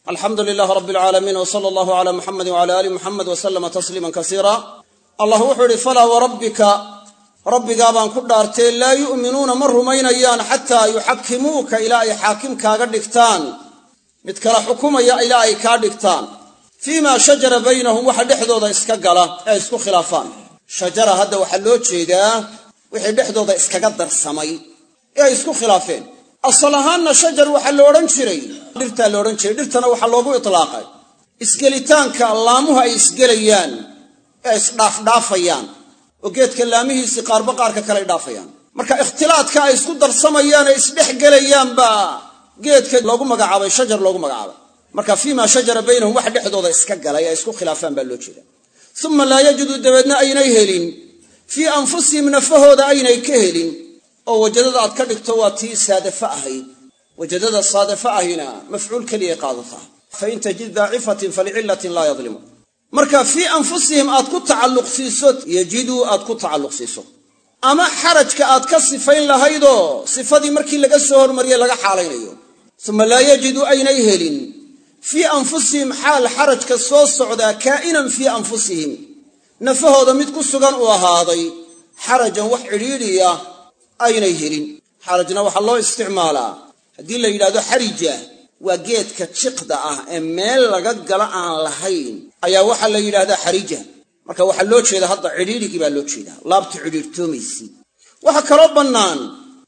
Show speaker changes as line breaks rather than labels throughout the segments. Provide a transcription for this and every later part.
الحمد لله رب العالمين وصلى الله على محمد وعلى آل محمد وسلم تسليما كثيرا. الله وحده فلا وربك ربك بان كدارتي لا يؤمنون مرمينيان حتى يحكموك إلى أي حاكم كاغدكتان متكلا حكومة إلى أي كاغدكتان فيما شجر بينهم وحد حدودا اسكغلا اسكو خلافان شجره هذا وحلو جيدا وحد حدودا اسكغدر سمي اسكو خلافين أصلهان شجر وحلو أوران جيري dhirta la oran jiray dhirtana waxa loogu itlaaqay isgelitaanka allaamuhu ay isgelayaan ee isdhaafayaan oo geedka laamihiisa qaarba qaarka kale dhaafayaan marka ikhtilaadka ay isku darsamayaan ee isdhexgelayaan ba geedka loogu magacaabay shajar loogu magacaabay marka fiima shajara baynahum wax dhexdooda iska galay ay isku khilaafaan baa loo jeedaa thumma la yajidu dabadna aynay helin fi anfusihim nafahooda aynay ka helin oo wajadada aad ka dhigto waa tii saadafa ahayd وجدد الصادفة هنا مفعول كليه قاضفة فإن تجد ضعيفة فلعلة لا يظلم مركا في أنفسهم أتكو تعلق سيسوت يجدوا أتكو تعلق سيسوت أما حرج كأتك صفين لهيدو صفة دي مركي لغا سهر مريا لغا حالين أيو ثم لا يجدوا أين يهلين في أنفسهم حال حرج كالصوص سعودا كائنا في أنفسهم نفهو دمتكو سغان وهذا حرجا وحريريا أين يهلين حرجنا وحالله استعمالا haddii la yiraahdo xarija waa geedka jiqda ah ee meel laga gala aan lahayn ayaa waxa la yiraahdaa xarija marka waxa loo jeedaa hadda xiriirigi baa loo jeedaa laabta xiriirtoomaysi waxa kala banaan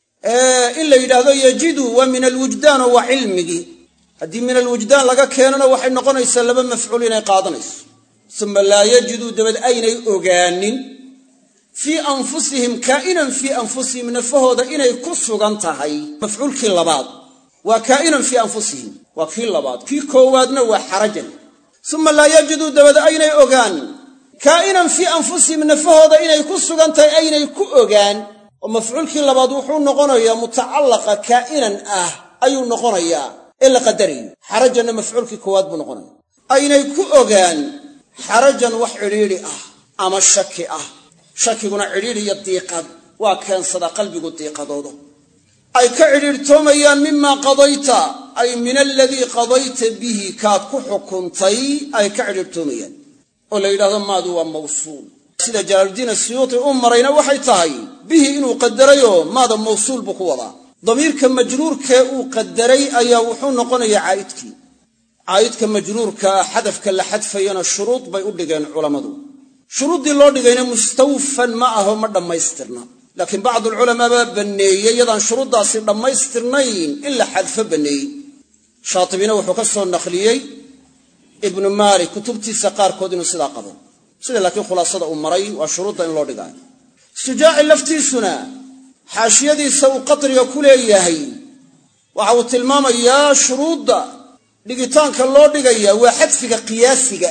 in la yiraahdo yajidu wa min alwujdan wa ilmigi haddii min alwujdan laga keenana waxay noqonaysaa laba mafcuul inay qaadanayso thumma la yajidu dabad aynay ogaanin fi anfusihim kainan fi anfusihim nafahooda inay ku sugan tahay mafcuulkii labaad وكائنا في أنفسهم وكيل لبعض كي كوادنا وحرجا ثم لا يجدوا دبد أين أوغان كائنا في أنفسهم نفهود أين يكسوا أنت أين يكو أوغان ومفعول كي لبعض وحون نغنيا متعلقة كائنا أي نغنيا إلا قدري حرجا مفعول كي كواد بنغنيا أين يكو أوغان حرجا وحريري أما الشكي شكي قنا عريري يضيقا وكان صدى قلبي قد ضيقا دودو أي كعريرتوميان مما قضيت أي من الذي قضيت به كاكو حكمتي أي كعريرتوميان ولا إله ما هو موصول سيدة جلال الدين السيوطي أمرين وحيتاي به إنه قدريه ماذا موصول بقوضا ضمير كمجرور كأو قدري أي وحون نقول عايدك مجرور كحذف كلا حذفين الشروط بيقول لجان علماء شروط دي الله لجان مستوفا معه مرة ما يسترنا لكن بعض العلماء بني يضع شروط داسين لما يسترنين إلا حذف بني شاطبين وحكسوا النخليي ابن مالك كتبتي سقار كودين صداقه سيدا لكن خلاصة أمري وشروط إن الله دقائن سجاع اللفتي سنة حاشيدي سو قطر يقول إياهي وعوت الماما يا شروط دا لقيتانك الله دقائيا وحدفك قياسك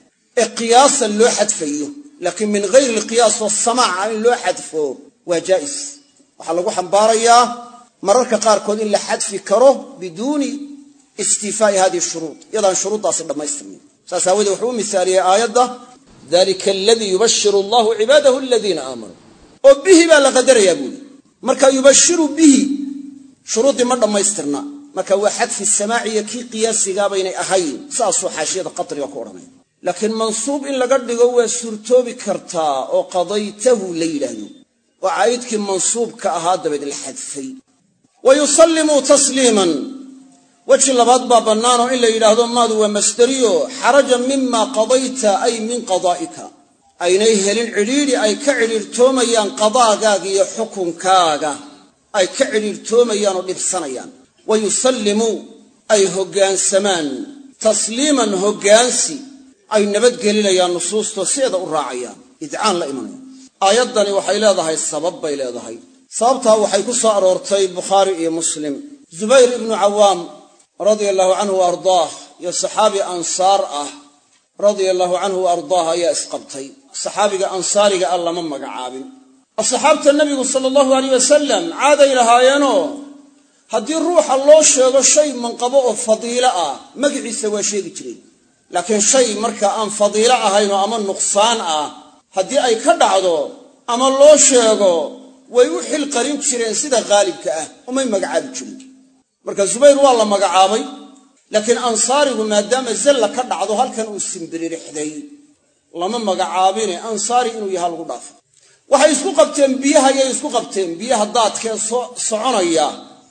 قياسا اللو حدفيه لكن من غير القياس والسماع عن اللو حدفه وجائز وحلقوا حنباريا مررك قاركود إلا حد في كره بدون استيفاء هذه الشروط يضع شروط أصل ما يستمين سأساوده وحوم مثالية آيات ذلك الذي يبشر الله عباده الذين آمنوا وبه بلا قدر يقول مركا يبشر به شروط مرة ما يسترنا مركا واحد في السماع يكي قياس بين أهين سأصو حاشية قطر وكورمين لكن منصوب إلا قد هو سرتو بكرتا وقضيته ليلا وعايدك منصوب كأهاد بيد الحذفي ويسلموا تسليما وجه لبعض بابنانو إلا إلهدون ماذا ومستريو حرجا مما قضيت أي من قضائك أي نيهل العريري أي كعرير توميان قضاء حكم كاغا أي كعرير توميان ولبسانيان ويسلموا أي هقان سمان تسليما هقانسي أي نبت قليلا يا نصوص تسيدة الراعيان إدعان لإيمانيا آيادني waxay leedahay sabab bay leedahay sababta waxay ku soo aroortay Bukhari iyo Muslim Zubayr ibn Awam radiyallahu anhu ardaah ya sahabi ansar radiyallahu anhu ardaah ya isqabtay sahabiga ansariga alla ma magacaabin asxaabta nabiga sallallahu alayhi wasallam caaday lahaayano hadii ruuxa loo sheego shay manqabo oo fadiila magaciisa waa sheegi jiray laakiin shay marka aan fadiila ahayn oo ama nuqsaan haddii ay ka dhacdo ama loo sheego way u xil qarin jireen sida qaalibka umay magacaabi jirin marka Zubayr waa la magacaabay laakiin ansaarigu maadaama zalla ka dhacdo halkan uu simbiririxday lama magacaabine ansaari inuu yahay lagu dhaafo. waxay isku qabteen biyaha ayay isku qabteen, biyaha daadkee soconaya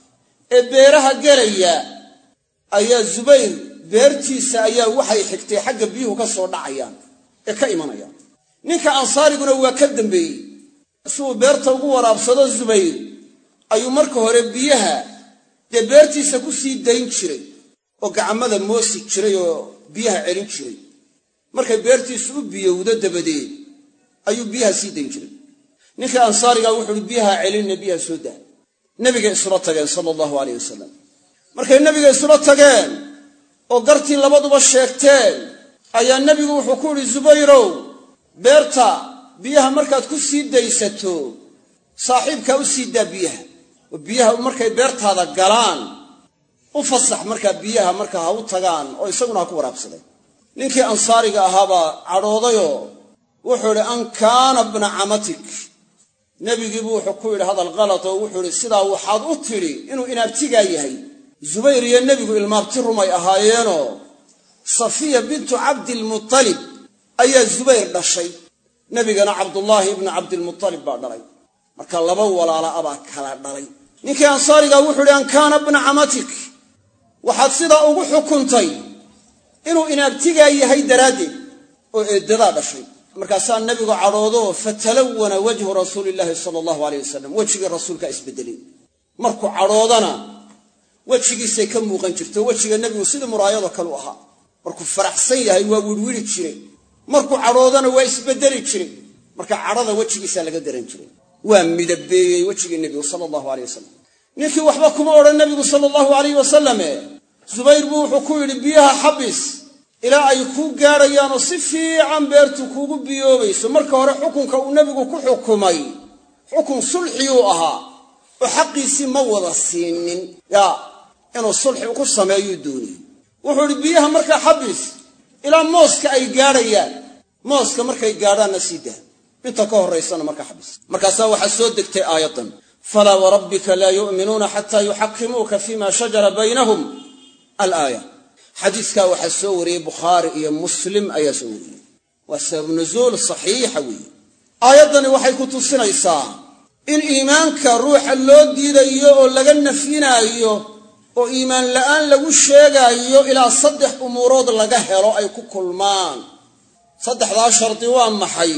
ee beeraha gelaya ayaa Zubayr beertiisa ayaa waxay xigtay xagga biyuhu ka soo dhacayaan ee ka imanayaan. ninka ansaariguna waa ka dambeeyey, suu beerta ugu waraabsado Zubayr ayuu marka hore biyaha dee beertiisa ku sii dayn jiray oo gacmada moosi jiray oo biyaha celin jiray. markay beertiisu u biyowdo dabadeed ayuu biyaha sii dayn jiray. ninka ansaariga wuxuu biyaha celin biyaha soo daa. nabiga isla tageen sallallahu alayhi wasallam. markay nabiga isla tageen oo gartii labaduba sheegteen ayaa nabigu wuxuu ku yiri Zubayrow, beerta biyaha markaad ku sii daysato saaxiibka u sii daa biyaha, oo biyaha markay beertaada galaan u fasax markaa biyaha markaa ha u tagaan oo isaguna ha ku waraabsaday. ninkii ansaariga ahaaba cadhoodayoo wuxuu yidhi an kaana bna camatik. nebigiibu wuxuu ku yidhi hadal qalad oo wuxuu yidhi sidaa waxaad u tidhi inuu inaabtigaa yahay. Zubayr iyo nebigu ilmaabti rumay ahaayeenoo Safiya bintu Cabdilmuttalib ayaa Zubayr dhashay, nebigana Cabdullaahi ibnu Cabdilmuttalib baa dhalay. marka laba walaala abaa kala dhalay. ninkii ansaariga wuxuu yidhi an kaana bna camatik, waxaad sidaa ugu xukuntay inuu inaabtigaa yahay daraaddeed oo eeddadaa dhashay. markaasaa nebigu cadhoodo fatalawana wajhu rasuulillaahi sala allahu alayh wasalam, wejigii rasuulka isbedelay. markuu cadhoodana wejigiisay ka muuqan jirto. wejiga nebigu sidii muraayado kale u ahaa. markuu faraxsan yahay waa wirwiri jiray, markuu cadhoodana waa isbedeli jiray. marka cadhada wejigiisaa laga daran jiray. waa midabeeyey wejigii nebigu sala allahu alayh wasalam. ninkii waxba kuma odhan nebigu sala allahu alayh wasalame Zubayr buu wuxuu ku yidhi biyaha xabis ilaa ay kuu gaadhayaan oo si fiican beertu kuugu biyoobayso. marka hore xukunka uu nebigu ku xukumay xukun sulxiyuu ahaa oo xaqiisii ma wada siinin, inuu sulxi ku sameeyuu dooniyey. wuxuu yidhi biyaha markaa xabis ilaa mooska ay gaadhayaan, mooska markay gaadhaanna sii daa, inta ka horraysana markaa xabis. markaasaa waxaa soo degtay aayaddan falaa warabbika laa yu'minuuna xataa yuxakimuuka fima shajara baynahum alaaya. xadiiskaa waxaa soo wariyey bukhaari iyo muslim ayaa soo wariyey. waa sabab nuzuul saxiixa weeye. aayaddani waxay ku tusinaysaa in iimaanka ruuxa loo diidayo oo laga nafyinaayo oo iimaan la'aan lagu sheegaayo ilaa 3 umuurood laga helo ay ku kulmaan. 3daa shardi waa maxay?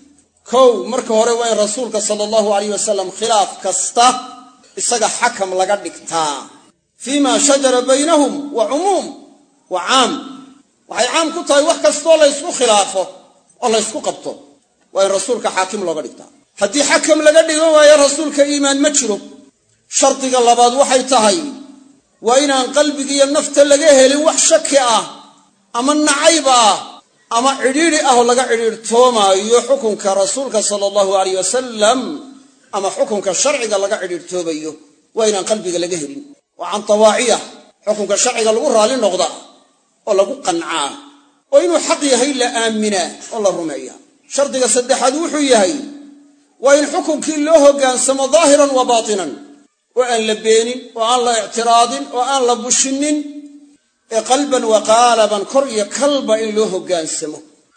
kow, marka hore waa in rasuulka sala allahu alayh wasalam khilaaf kasta isaga xakam laga dhigtaa. fiima shajara baynahum wa cumuum wa caam. waxay caam ku tahay wax kastoo laysku khilaafo oo laysku qabto waa in rasuulka xaakim looga dhigtaa. haddii xakam laga dhigo waayo rasuulka iimaan ma jiro. shardiga labaad waxay tahay waa inaan qalbiga iyo nafta laga helin wax shaki ah ama nacayb ah ama cidhiidhi ah oo laga cidhiidhtoomaayo xukunka rasuulka sala allahu alayh wasalam ama xukunka sharciga laga cidhiidhtoomayo waa inaan qalbiga laga helin. waa can tawaaciya, xukunka sharciga lagu raali noqda oo lagu qancaa oo inuu xaq yahay la aaminaa oo la rumeeya. shardiga saddexaad wuxuu yahay waa in xukunkii loo hoggaansamo daahiran wa baatinan, oo aan la beenin oo aan la ictiraadin oo aan la bushinin, ee qalban wa qaalaban kor iyo kalba in loo hoggaansamo.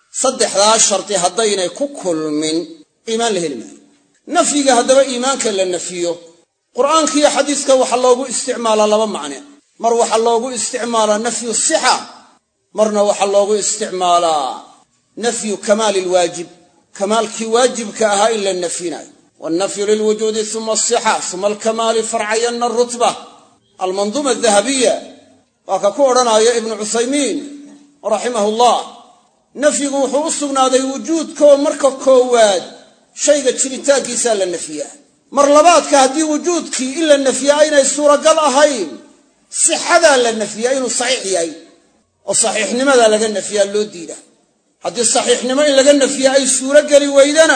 3daa shardi haddaynay ku kulmin iimaan la heli maayo. nafyiga haddaba iimaanka la nafiyo qur'aanka iyo xadiiska waxaa loogu isticmaalaa 2 macne. mar waxaa loogu isticmaalaa nafyu sixa, marna waxaa loogu isticmaalaa nafyu kamaali lwaajib, kamaalkii waajibka ahaa in la nafyinayo. wannafyu lilwujuudi uma asixa uma alkamaali farcayanna arutba. almanduuma adahabiya waa ka ku odhanaya ibnu cuthaymiin raximahullah. nafyigu wuxuu u sugnaaday wujuudkoo marka koowaad shayga jiritaankiisaa la nafiyaa. mar labaadka haddii wujuudkii in la nafiyaa aynay suuragal ahayn, sixadaa la nafiyaa inuu saxiix yahay oo saxiixnimadaa laga nafiyaa loo diida. haddii saxiixnimo in laga nafiyaa ay suurogeli weydana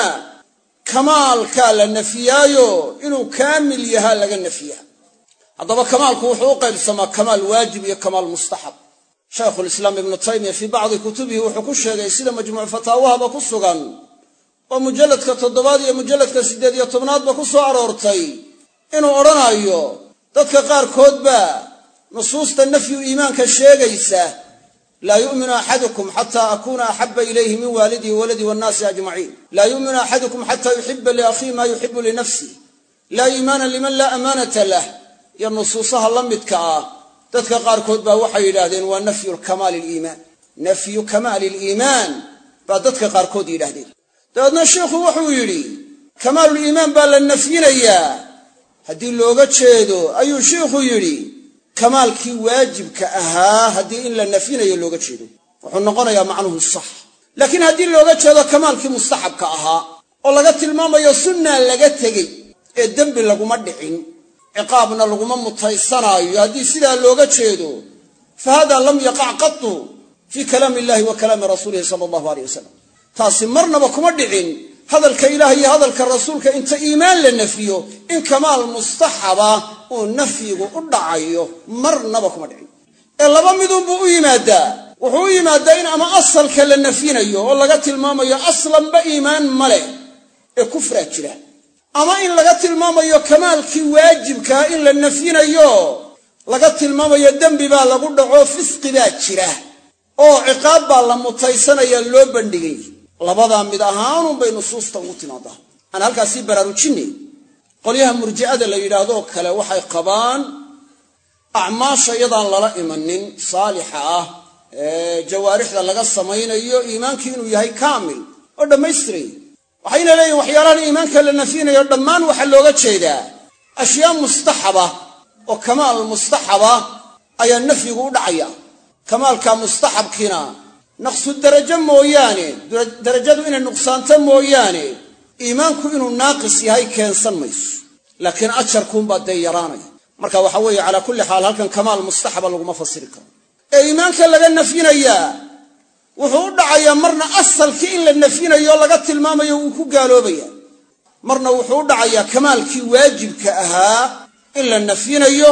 kamaalkaa la nafiyaayo inuu kaamil yahaa laga nafiyaa. haddaba kamaalku wuxuu u qaybsamaa kamaal waajib iyo kamaal mustaxab. shaykhulislaam ibnu taymiya fii bacdi kutubihi wuxuu ku sheegay sida majmuuc fataawahaba ku sugan oo mujalladka 7 iyo mujalladka 18 ku soo aroortay inuu odhanayo dadka qaarkoodba nusuusta nafyu iimaanka sheegaysa laa yu'minu axadukum xataa akuuna axabba ilayhi min waalidihi waladii wannaasi ajmaciin laa yu'minu axadukum xataa yuxiba liakhiihi maa yuxibu linafsih laa iimaana liman laa amaanata lah iyo nusuusaha la midka ah dadka qaarkood baa waxay yidhaahdeen waa nafyu kamaali liimaan baa dadka qaarkood yidhaahdeen dabeedna sheikhu wuxuu yidhi kamaaluliimaan baa la nafyinayaa haddii looga jeedo ayuu sheikhu yidhi kamaalkii waajibka ahaa haddii in la nafyinayo looga jeedo wuxuu noqonayaa macnuhu sax laakiin haddii looga jeedo kamaalkii mustaxabka ahaa oo laga tilmaamayo sunnaa laga tegey ee dembi laguma dhicin ciqaabna laguma mutaysanaayo haddii sidaa looga jeedo fa hada lam yaqac qatu fii kalaami illahi wa kalaami rasuulihi sala allahu aleyh wasalam taasi marnaba kuma dhicin hadalka ilaah iyo hadalka rasuulka inta iimaan la nafiyo in kamaal mustaxaba uu nafyigu u dhacayo marnaba kuma dhicin ee laba midunbuu u yimaadaa wuxuu u yimaadaa in ama asalka la nafyinayo oo laga tilmaamayo aslanba iimaan male ee kufraa jira ama in laga tilmaamayo kamaalkii waajibkaa in la nafyinayo laga tilmaamayo dembi baa lagu dhaco fisqi baa jira oo ciqaab baa la mutaysanaya loo bandhigay labadaa mid ahaanun bay nusuusta ugu timaadaa aan halkaasii baraarujinay qolyaha murji'ada la yidhaahdo kale waxay qabaan acmaasha iyadaan lala imanin saalixa ah ee jawaarixda laga samaynayo iimaankii inuu yahay kaamil oo dhammaystiray waxayna leeyihin waxyaalahan iimaanka la nafyinayo dhammaan waxaa looga jeedaa ashyaa mustaxaba oo kamaal mustaxaba ayaa nafyigu u dhacaya kamaalka mustaxabkiina naqsu darajo mooyaane darajadu inay nuqsaanto mooyaane iimaanku inuu naaqis yahay keensan mayso laakiin ajarkuunbaa dee yaraanaya marka waxa weeye calaa kulli xaal halkan kamaal mustaxaba laguma fasiri karo ee iimaanka laga nafyinayaa wuxuu u dhacayaa marna asalkii in la nafyinayo laga tilmaamayo wuu ku gaaloobaya marna wuxuu u dhacayaa kamaalkii waajibka ahaa in la nafyinayo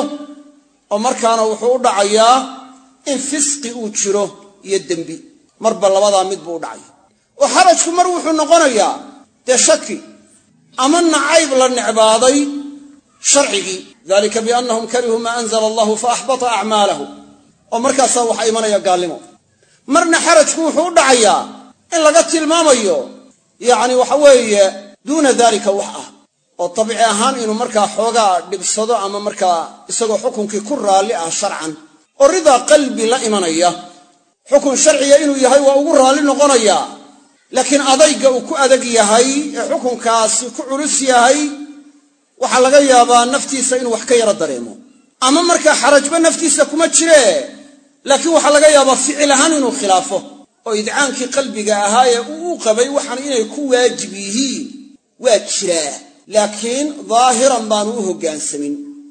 oo markaana wuxuu u dhacayaa in fisqi uu jiro iyo dembi marba labadaa mid buu u dhacaya oo xarajku mar wuxuu noqonayaa dee shaki ama nacayb la necbaaday sharcigii dalika biannahum karihuu maa anzala allahu fa axbata acmaalahum oo markaasaa waxaa imanaya gaalnimo marna xarajku wuxuu u dhacayaa in laga tilmaamayo yacni waxa weeye duuna daalika wax ah oo tabci ahaan inuu markaa xoogaa dhibsado ama markaa isagoo xukunkii ku raalli ah sharcan oo ridaa qalbi la imanaya xukun sharciga inuu yahay waa ugu raalli noqonayaa laakiin adayga uu ku adag yahay ee xukunkaasi ku culus yahay waxaa laga yaabaa naftiisa inuu wax ka yaro dareemo ama markaa xarajba naftiisa kuma jiree laakiin waxaa laga yaabaa ficil ahaan inuu khilaafo oo idcaankii qalbiga ahaa ee uu u qabay waxaan inay ku waajib yihiin waa jiraa laakiin daahiran baanu u hoggaansamin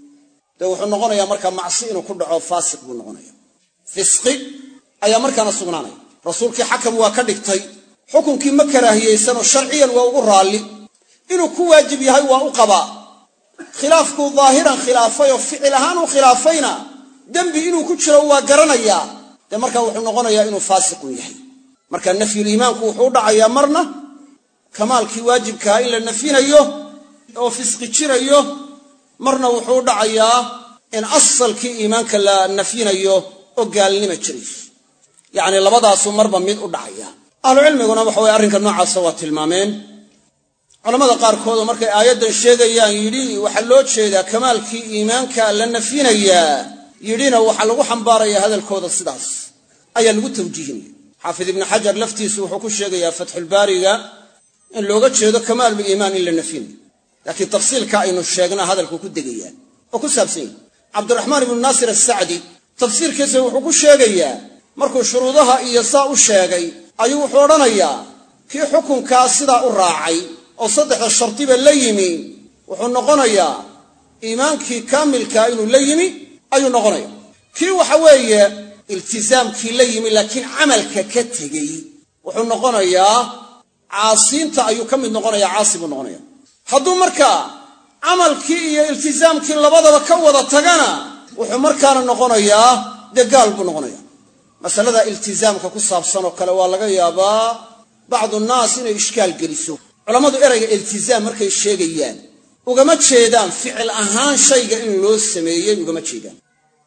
dee wuxuu noqonayaa markaa macsi inuu ku dhaco faasiq buu noqonaya fisqi ayaa markaana sugnaanaya rasuulkii xakam waa ka dhigtay xukunkii ma karaahiyeysanoo sharciyan waa ugu raalli inuu ku waajib yahay waa u qabaa khilaafkuu daahiran khilaafay oo ficil ahaan u khilaafayna dembi inuu ku jiro waa garanayaa dee markaa wuxuu noqonayaa inuu faasiqun yahay marka nafyuliimaanku wuxuu u dhacayaa marna kamaalkii waajibkaha in la nafyinayo oo fisqi jirayo marna wuxuu u dhacayaa in asalkii iimaanka la nafyinayo oo gaalnima jirayso yacni labadaasuu marba mid u dhacaya ahlucilmiguna waxa weye arrinka noocaasa waa tilmaameen culammada qaarkoodoo markay aayaddan sheegayaan yidhi waxaa loo jeedaa kamaalkii iimaanka la nafyinayaa yidhina waxaa lagu xambaarayaa hadalkooda sidaas ayaa lagu tawjiihinaya xaafid ibnu xajar laftiisu wuxuu ku sheegayaa fatxulbaariga in looga jeedo kamaaluliimaan in la nafyinayo laakiin tafsiilka aynu sheegna hadalku ku degayaan oo ku saabsan yahy cabdiraxmaan ibnu naasir assacdi tafsiirkiisa wuxuu ku sheegayaa markuu shuruudaha iyo saa u sheegay ayuu wuxuu odhanayaa kii xukunkaa sidaa u raacay oo saddexda shardiba la yimi wuxuu noqonayaa iimaankii kaamilkaa inuu la yimi ayuu noqonaya kii waxa weeye iltisaamkii la yimi laakiin camalka ka tegey wuxuu noqonayaa caasiinta ayuu ka mid noqonayaa caasi buu noqonaya hadduu markaa camalkii iyo iltisaamkii labadaba ka wada tagana wuxuu markaana noqonayaa dee gaal buu noqonaya masalada iltisaamka ku saabsan oo kale waa laga yaabaa bacdu nnaas inay ishkaal geliso culammadu erayga iltisaam markay sheegayaan ugama jeedaan ficil ahaan shayga in loo sameeyey ugama jeedaan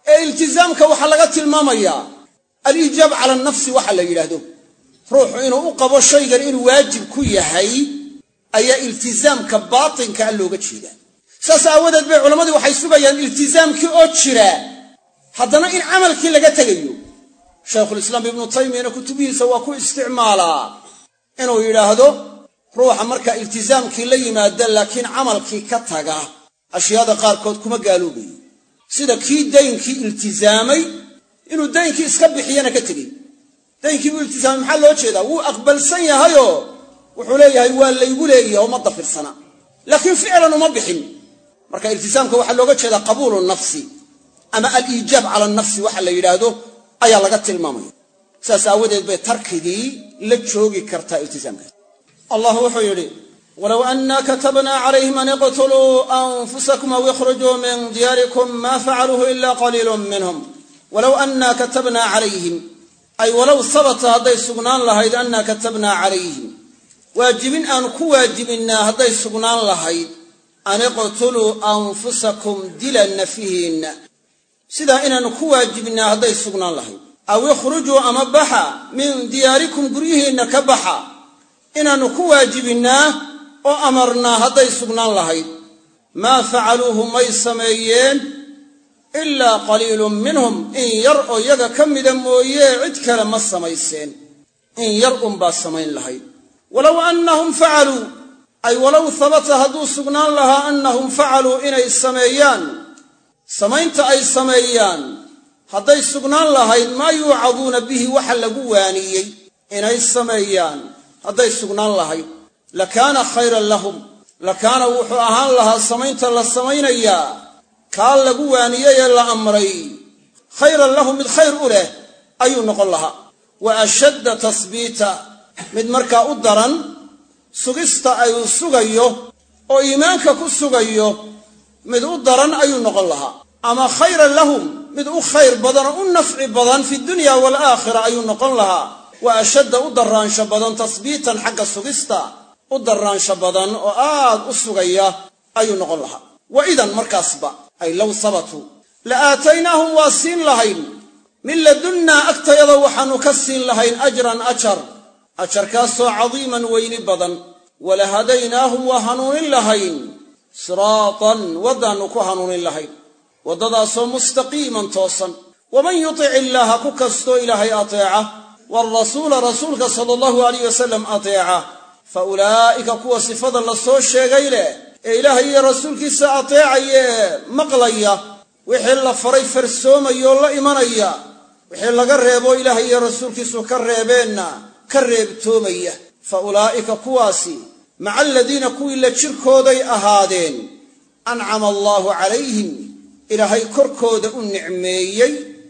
التزامك waxa laga tilmaamaya al-ijab ala an-nafs waxa la yiraahdo ruuxu inuu u qabo shaygan inuu waajib ku yahay ayaa iltizaamka baatinka looga jeedaa saas aawadeed bay culimadu waxay sugayaan iltizaamkii oo jira haddana in amalkii laga tagayo shaykhul islaam ibn taymiyah kutubihiisa waa ku isticmaalaa inuu yiraahdo ruuxa marka iltizaamkii la yimaado laakiin amalkii ka taga ashyaada qaar kood kuma gaaloobayo sida kii daynkii iltizaamay inuu daynkii iska bixiyana ka tagay daynkii uu iltizaamay maxaa loo jeedaa wuu aqbalsan yahayo wuxuu leeyahay waa laygu leeyahay oo ma dafirsana laakiin ficlan uma bixin marka iltizaamka waxa looga jeedaa qabuulu nafsi ama al-ijab ala an-nafs waxa la yiraahdo ayaa laga tilmaamay saas aawadeed bay tarkigii la joogi kartaa iltizaamka allah wuxuu yiri ولو أننا كتبنا عليهم أن يقتلوا أنفسكم أو يخرجوا من دياركم ما فعلوه إلا قليل منهم ولو أننا كتبنا عليهم أي ولو ثبت هذا السجنان لهيد أننا كتبنا عليهم واجبين أن كواجبنا هذا السجنان لهيد أن يقتلوا أنفسكم دلا فيهن سيدا إن كواجبنا هذا السجنان لهيد أو يخرجوا أمبحا من دياركم قريهن كبحا إن كواجبنا oo amarna haday sugnaan lahayd ma fa'aluhu may sameeyeen illa qalilun minhum in yar oo yaga kamida mooyee cid kale ma samayseen in yar ba samayn lahayd walaw annahum fa'alu ay walaw thabata hadu sugnaan laha annahum fa'alu inay sameeyaan samaynta ay sameeyaan haday sugnaan lahayd ma yu'aduna bihi waxa lagu waaniyay inay sameeyaan haday sugnaan lahayd لكان خيرا لهم لكان وحو أهان لها سمينت للسمينيا كان لقوانيا لأمري خيرا لهم من خير أوله أي نقول لها وأشد تثبيتا من مركا أدرا سغست أي سغيو أو إيمانك كسغيو من أدرا أي نقول لها أما خيرا لهم من خير بدن النفع بدن في الدنيا والآخرة أي نقول لها وأشد أدرا شبدا تثبيتا حق سغستا udarran shabadan oo aad u sugaya ayuu noqon lahaa wa idan markaasba ay law sabatu la aataynahum wasin lahayn min ladunna aktayada waxaanu ka siin lahayn ajran ajarkaasoo cadiiman weyni badan wala hadaynahum wa hanuunin lahayn siraatan wadanu ku hanuunin lahayn wadadaasoo mustaqiiman toosan waman yuti' illaha ku kasto ilaahay ateeca war rasuulka sallallahu alayhi wasallam ateeca فأولئك كوا صفة الله سو شيغاي له إلهي رسولكيسا أطيعيه مقليا وحي الله فري فرسومايو لا إيمانيا وحي الله قريبو إلهي رسولكيسو كريبينا كريبتوميا فأولئك كواسي مع الذين كوا إلا شركودي أهادين أنعم الله عليهم إلهي كركود النعميي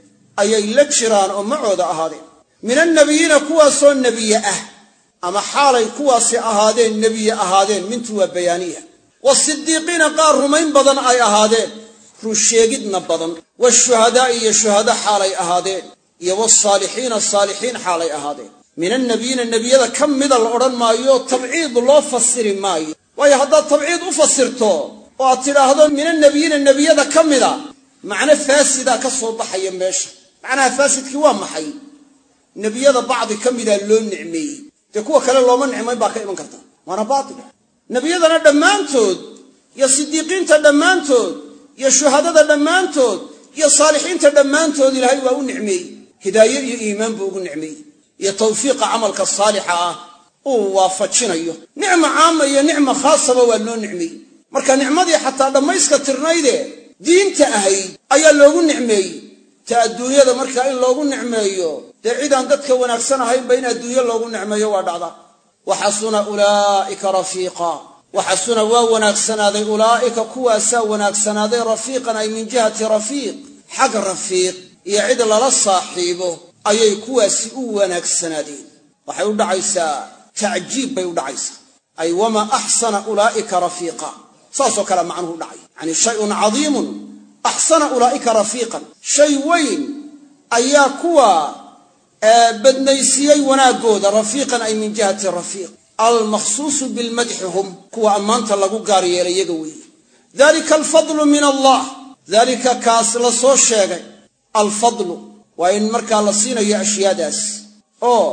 أي لجران ومعود أهادين من النبيين كواسو النبي أما حالي كواسي أهادين نبي أهادين من توا بيانية والصديقين قاروا من بدن أي أهادين رشيقدنا بدن والشهداء الشهداء حالي أهادين والصالحين حالي أهادين من النبيين النبي هذا كم مدى الأوران مايو تبعيد الله فسر مايو وهي هذا التبعيد أفسرته وأعطينا هذا من النبي هذا كم مدى معنى فاسد كالصوت حي ماشي معنى فاسد كوام حي النبي هذا بعض كم مدى اللون نعمي تكوى كلا الله من نعمي باقي من كرتا وانا باطل نبي هذا دمانتود يا صديقين تدمانتود يا شهداء تدمانتود يا صالحين تدمانتود إلهي وهو نعمي هداية يا إيمان بوغو نعمي يا توفيق عملك الصالحة ووافتشنا أيوه نعمة عامة يا نعمة خاصة وهو نعمي مركا نعمة حتى لما يسكترناي ده دين تأهي أي اللوغو نعمي تأدوني هذا مركا إن لوغو نعمي عيدان ددك وناكسنا هاي بين الدنيا لوغو نعمه ودعدا وحسن اولئك رفيقا وحسن وناكسنا ذي اولئك كواسا وناكسنا ذي رفيقا اي من جهه رفيق حق رفيق يعيد لا صاحبه اي كواسي وناكسنا ذي waxay u dhacaysaa تعجيب bay u dhacaysaa ay wama ahsana ulaa'ika rafiqa saaso kala macnuhu dhacay yani shay'un 'azim ahsana ulaa'ika rafiqan shay weyn ayaa kuwa بدنيسيي وناغودا رفيقا اي من جهه الرفيق المخصوص بالمدح هم كوا امانته لغو غارييلay yaga weey ذلك الفضل من الله ذلك كاس لا سو شيغay alfadlu waa in markaa la siinayo ashyaadaas oo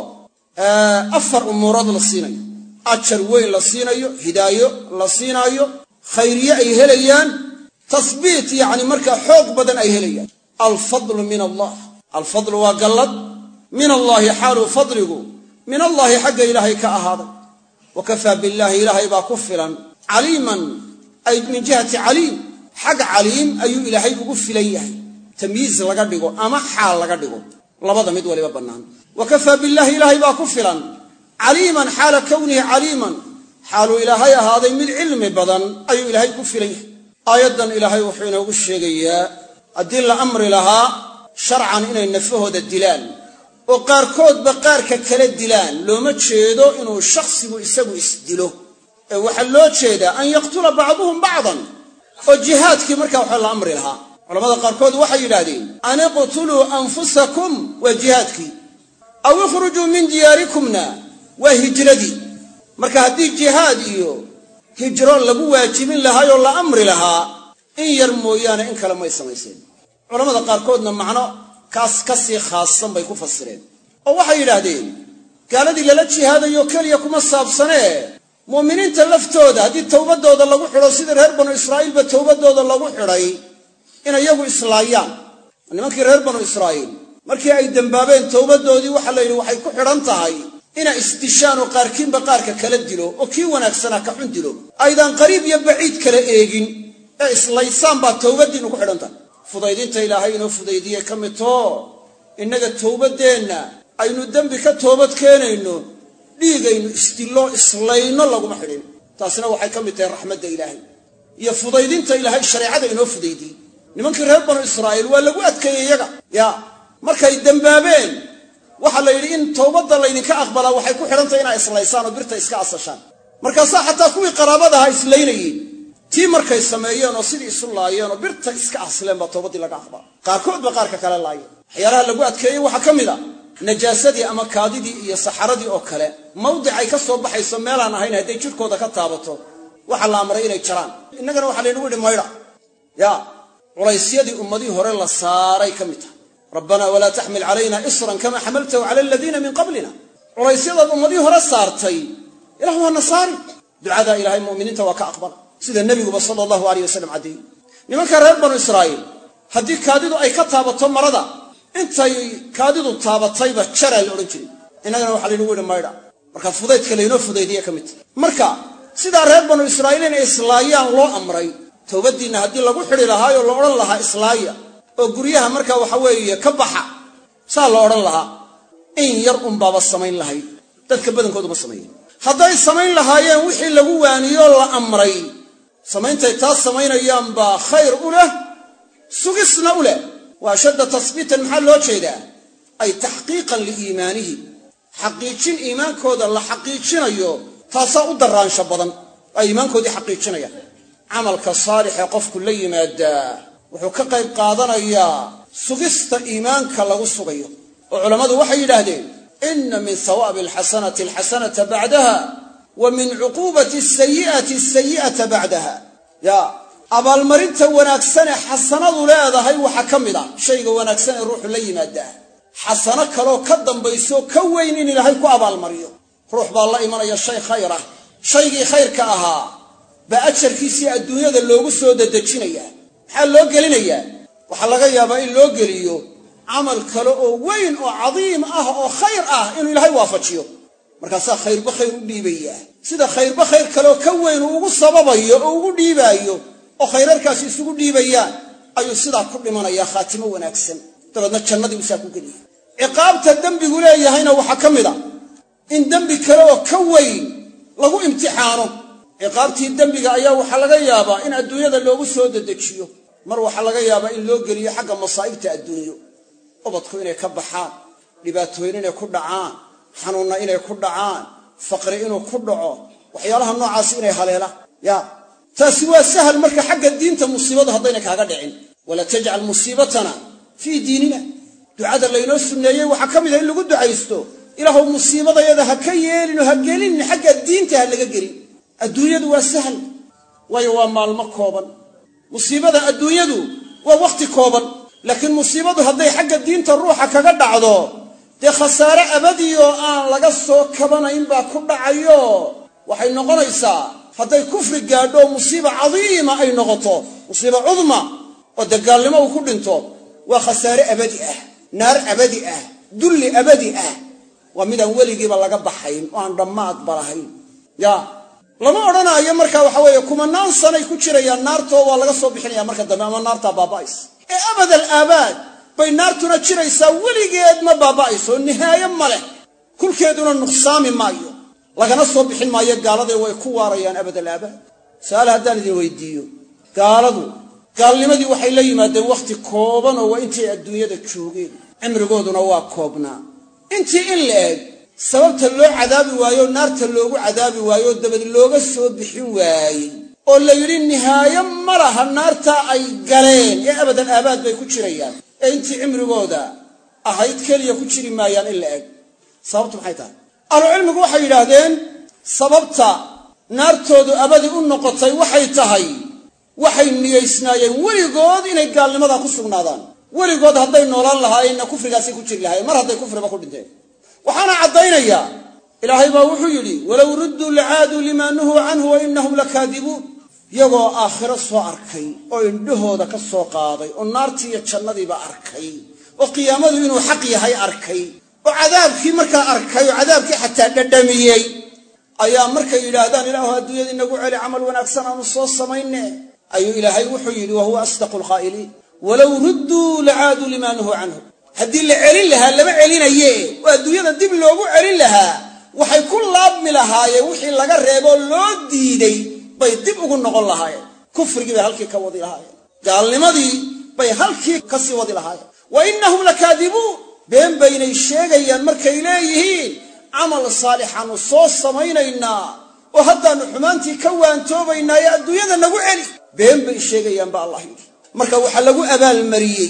4 umuurood la siinayo ajar weyn la siinayo hidaayo la siinayo khayriye ay helayaan tasbiit yani markaa xoog badan ay helayaan alfadlu min allah alfadlu waa gallad min allahi xaalu fadligu min allahi xagga ilaahay ka ahaaday wakafaa billahi ilaahay baa ku filan caliiman ay min jihati caliim xag caliim ayuu ilaahay ugu filan yahay tamyiiz laga dhigo ama xaal laga dhigo labada mid waliba bannaan wakafaa billahi ilaahay baa ku filan caliiman xaala kownihi caliiman xaaluu ilaahay ahaaday mid cilmi badan ayuu ilaahay ku filan yahay aayaddan ilaahay wuxuu inoogu sheegayaa haddii la amri lahaa sharcan inay nafahooda dilaan oo qaarkoodba qaarka kala dilaan looma jeedo inuu shakhsigu isagu isdilo ee waxaa loo jeedaa an yaqtula bacduhum bacdan oo jihaadkii markaa waxa la amri lahaa culamada qaarkood waxay yidhaahdeen an iqtuluu anfusakum waa jihaadkii aw ikhrujuu min diyaarikumna waa hijradii marka haddii jihaad iyo hijro lagu waajibin lahaayoo la amri lahaa in yar mooyaane in kale may samayseen culamada qaarkoodna macno kaas ka sii khaasan bay ku fasireen oo waxay yidhaahdeen gaaladii lala jihaadayo keliya kuma saabsanee mu'miniinta laftooda haddii towbadooda lagu xidho sida reer banu israa'iilba towbadooda lagu xidhay in iyagu islaayaan nimankii reer banu israa'iil markii ay dembaabeen towbadoodii waxaa la yidhi waxay ku xidhan tahay inay isdishaan oo qaarkiinba qaarka kala dilo oo kii wanaagsanaa ka xun dilo aydaan qariib iyo baciid kala eegin ee islaysaan baa towbaddiinnu ku xidhan tahay fudaydinta ilaahay inoo fudaydiye ka mid too innaga towbaddeenna aynu dembi ka toobad keenayno dhiigaynu isdillo islayno laguma xidhin taasina waxay ka mid tahay raxmadda ilaahay iyo fudaydinta ilaahay shareecada inoo fudaydiyey nimankii reer banu israa'iil waa lagu adkeeyey iyaga markay dembaabeen waxaa la yidhi in towbadda laydinka aqbalaa waxay ku xidhantahay inaa islaysaan oo birta iska asashaan markaasaa xataa kuwii qaraabadaha islaynayeen tii markay sameeyeen oo sidii isu laayeen oo birta iska asleen baa towbaddii laga aqbala qaarkoodba qaarka kale laayeen waxyaalaha lagu adkeeyey waxaa ka mid a najaasadii ama kaadidii iyo saxaradii oo kale mawdicay ka soo baxayso meelaan ahayn hadday jidhkooda ka taabato waxaa la amray inay jaraan innagana waxaa laynagu yidhi maydha culaysyadii ummadihii hore la saaray ka mid tahay rabbanaa walaa taxmil calayna isran kama xamaltahu cala aladiina min qablina culaysyadaad ummadihii hore saartay ilah waa nasaari ducadaa ilaahay mu'miniinta waa ka aqbala sida nebiguba sala allahu alayh wasalam caddeeyey nimanka reer banu israa'iil haddii kaadidu ay ka taabato marada intay kaadidu taabatayba jaraa la odhan jiray innagana waxaa laynagu yidhi maydha marka fudaydka laynoo fudaydiye ka mid tahay marka sidaa reer banu israa'iil inay islaayaan loo amray towbaddiinna haddii lagu xidhi lahaayoo la odhan lahaa islaaya oo guryaha markaa waxa weeye ka baxa saa la odhan lahaa in yar unbaaba samayn lahayd dadka badankoodu ma sameeyeen hadday samayn lahaayeen wixii lagu waaniyoo la amray samayntaay taas samaynayaan baa khayr u leh sugisna u leh wa ashadda tasbiitan maxaa loo jeedaa ay taxqiiqan liiimaanihi xaqiijin iimaankooda la xaqiijinayo taasaa u daraansho badan ay iimaankoodii xaqiijinayaan camalka saalixee qofku la yimaadaa wuxuu ka qayb qaadanayaa sugista iimaanka lagu sugayo oo culammadu waxay yidhaahdeen inna min hawaabi alxasanati alxasanata bacdaha wa min cuquubati asayi'ati asayi'ata bacdaha abaalmarinta wanaagsanee xasanadu leedahay waxaa ka mid a shayga wanaagsan ee ruuxu la yimaadaa xasano kaloo ka dambayso ka weyn in ilaahay ku abaalmariyo ruux baa la imanaya shay khayr ah shaygii khayrka ahaa baa ajarkiisii adduunyada loogu soo dedejinayaa maxaa loo gelinayaa waxaa laga yaabaa in loo geliyo camal kale oo weyn oo cadiim ah oo khayr ah inuu ilaahay waafajiyo markaasaa khayrba khayr u dhiibayaa sida khayrba khayr kaleoo ka weyn uu ugu sababayo oo ugu dhiibaayo oo khayrarkaasi isugu dhiibayaan ayuu sidaa ku dhimanayaa khaatimo wanaagsan dabeedna jannadii usaa ku geliya ciqaabta dembigu leeyahayna waxaa ka mid a in dembi kale oo ka weyn lagu imtixaano ciqaabtii dembiga ayaa waxaa laga yaabaa in adduunyada loogu soo dedejiyo mar waxaa laga yaabaa in loo geliyo xagga masaa'ibta adduunyo ubadku inay ka baxaan dhibaatooyin inay ku dhacaan xanuunna inay ku dhacaan faqri inuu ku dhaco waxyaalaha noocaasi inay haleelaan taasi waa sahal marka xagga diinta musiibadu haddayna kaaga dhicin walaa tajcal musiibatana fii diinina ducada laynoo sunneeyey waxaa ka mid a in lagu ducaysto ilaahuw musiibadayada ha ka yeelinoo ha gelin xagga diinta ha laga gelin adduunyadu waa sahal waayo waa maalmo kooban musiibada adduunyadu waa wakhti kooban laakiin musiibadu hadday xagga diinta ruuxa kaga dhacdo dee khasaare abadi oo aan laga soo kabanayn baa ku dhacayo waxay noqonaysaa hadday kufri gaadho musiiba cadiima ay noqoto musiiba cudma oo dagaalnimo uu ku dhinto waa khasaare abadi ah naar abadi ah dulli abadi ah waa midaan weligiiba laga baxayn oo aan dhammaad balahayn ya lama odhanaayo markaa waxa weeye kumanaan sanay ku jirayaan naartoo waa laga soo bixinaya marka dambe ama naartaa baaba'aysa ee abadal aabaad bay naartuna jiraysaa weligeed ma baaba'ayso nihaayo ma leh kulkeeduna nuqsaami maayo lagana soo bixin maayo gaaladee way ku waarayaan abadal aabaad su'aal haddaan idin weydiiyo gaaladu gaalnimadii waxay la yimaadeen wakhti kooban oo waa intii adduunyada joogeen cimrigooduna waa koobnaa intii in la eg sababta loo cadaabi waayo naarta loogu cadaabi waayo dabad looga soo bixin waayey oo la yidhi nihaayo ma laha naartaa ay galeen ee abadan aabaad bay ku jirayaan ee intii cimrigooda ahayd keliya ku jiri maayaan in la eg sababtu maxay tahay ahlucilmigu waxay yidhaahdeen sababta naartoodu abadi u noqotay waxay tahay waxay niyaysnaayeen weligood inay gaalnimadaa ku sugnaadaan weligood hadday noolaan lahaayeenna kufrigaasay ku jiri lahaayeen mar hadday kufriba ku dhinteen waxaana caddaynayaa ilaahay baa wuxuu yidhi walow rudduu lacaaduu limaa nuhuu canhu wa innahum lakaadibuun iyagoo aakhiro soo arkay oo indhahooda ka soo qaaday oo naartii iyo jannadiiba arkay oo qiyaamadu inuu xaq yahay arkay oo cadaabkii markaa arkay oo cadaabkii xataa dhadhamiyey ayaa markay yidhaahdaan ilaahu adduunyada inagu celi camal wanaagsan aanu soo samayne ayuu ilaahay wuxuu yidhi wahuwa asdaqu lqaa'iliin walow rudduu lacaaduu limaa nuhuu canhu haddii la celin lahaa lama celinaye oo adduunyada dib loogu celin lahaa waxay ku laabmi lahaayeen wixii laga reeboo loo diiday bay dib ugu noqon lahaayeen kufrigii bay halkii ka wadi lahaayeen gaalnimadii bay halkii ka sii wadi lahaayeen wa innahum lakaadibuun been baynay sheegayaan markay leeyihiin camal saalixaanu soo samaynaynaa oo haddaannu xumaantii ka waantoobaynaa ee adduunyada nagu celi been bay sheegayaan ba allah yidhi marka waxaa lagu abaalmariyey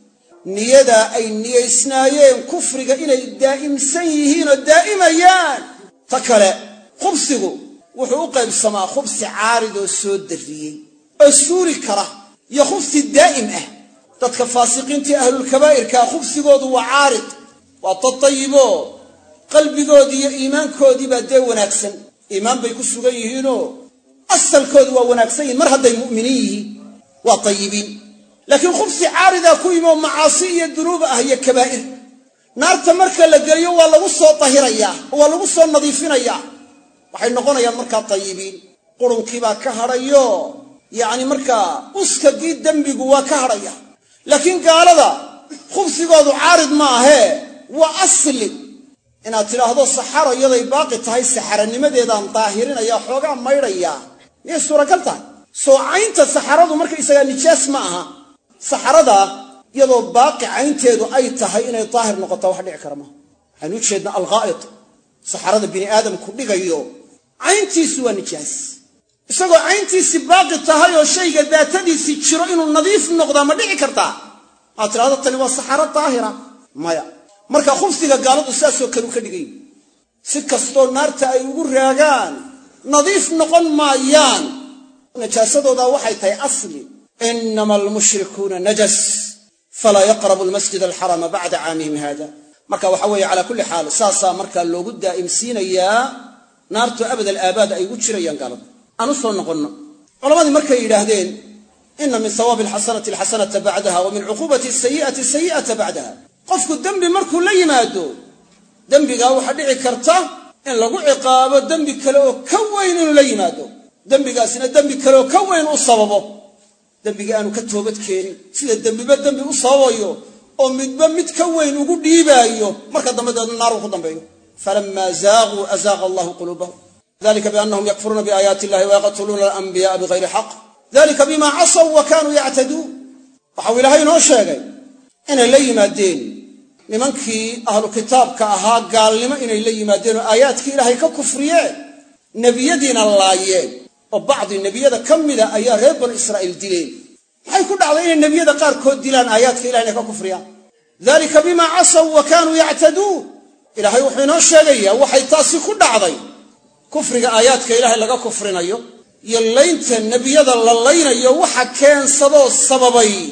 niyadaa ay niyaysnaayeen kufriga inay daa'imsan yihiin oo daa'imayaan ta kale khubsigu wuxuu u qaybsamaa khubsi caarid oo soo darriyey oo suuri kara iyo khubsi daa'im ah dadka faasiqiintii ahlulkabaa'irkaa khubsigoodu waa caarid waa dad tayibo qalbigoodii iyo iimaankoodii baa dee wanaagsan iimaan bay ku sugan yihiinoo asalkoodu waa wanaagsan yihin mar hadday mu'miniin yihiin waa tayibiin laakiin khubsi caaridaa ku yimi oo macaasi iyo dunuub ah iyo kabaa'ir naarta marka la geliyo waa lagu soo tahirayaa oo waa lagu soo nadiifinayaa waxay noqonayaan markaa tayibiin qurunkiibaa ka hadhayo yacni markaa uskagii dembigu waa ka hadhaya laakiin gaalada khubsigoodu caarid ma ahee waa asli inaad tidhaahdo saxaro iyaday baaqi tahay saxaranimadeedaan daahirinaya xoogaa maydhayaa miyay suuragal tahay soo caynta saxaradu marka isagaa nijaas ma aha saxarada iyadoo baaqi caynteedu ay tahay inay daahir noqotaa wax dhici kara maaha waxaynu u jeednaa alghaa'id saxarada bini aadamku dhigayo cayntiisu waa nijaas isagoo cayntiisii baaqi tahay oo shayga daatadiisii jiro inuu nadiif noqdaa ma dhici kartaa aad tidhahdo tani waa saxaro daahira maya marka khubsiga gaaladu sidaasoo kale u ka dhigayo si kastoo naarta ay ugu raagaan nadiif noqon maayaan najaasadoodaa waxay tahay asli inama almushrikuuna najas falaa yaqrabu almasjid alxarama bacda caamihim haada marka waxa weeye calaa kulli xaal saasaa markaa loogu daa'imsiinayaa naartu abad alaabaad ay ugu jirayaan gaalada aan u soo noqonno culammadii markay yidhaahdeen ina min hawaabi alxasanati alxasanata bacdaha wa min cuquubati asayi'ati asayi'ata bacdaha qofku dembi markuu la yimaado dembigaa waxaa dhici karta in lagu ciqaabo dembi kale oo ka weyn inuu la yimaado dembigaasina dembi kale oo ka weyn u sababo dembigii aanu ka toobad keenin sida dembiba dembi u sababayo oo midba mid ka weyn ugu dhiibaayo marka dambadeedna naaru ku dambeeyo falamaa zaaquu azaaqa allahu quluubahum dalika biannahum yakfuruuna biaayaati illahi wayaqtuluuna alanbiya'a bigayri xaq dalika bimaa casaw wa kaanuu yactaduun waxau ilaahay inoo sheegay inay la yimaadeen nimankii ahlu kitaabka ahaa gaalnimo inay la yimaadeen oo aayaadkii ilaahay ka kufriyeen nebiyadiina laayeen oo bacdi nebiyada ka mida ayaa reer banu israa'iil dileen maxay ku dhacday inay nebiyada qaarkood dilaan aayaadka ilahay inay ka kufriyaan dalika bimaa casaw wa kaanuu yactaduun ilaahay wuxuu inoo sheegayaa waxay taasi ku dhacday kufriga aayaadka ilaahay laga kufrinayo iyo laynta nebiyada la laynayo waxa keensadoo sababay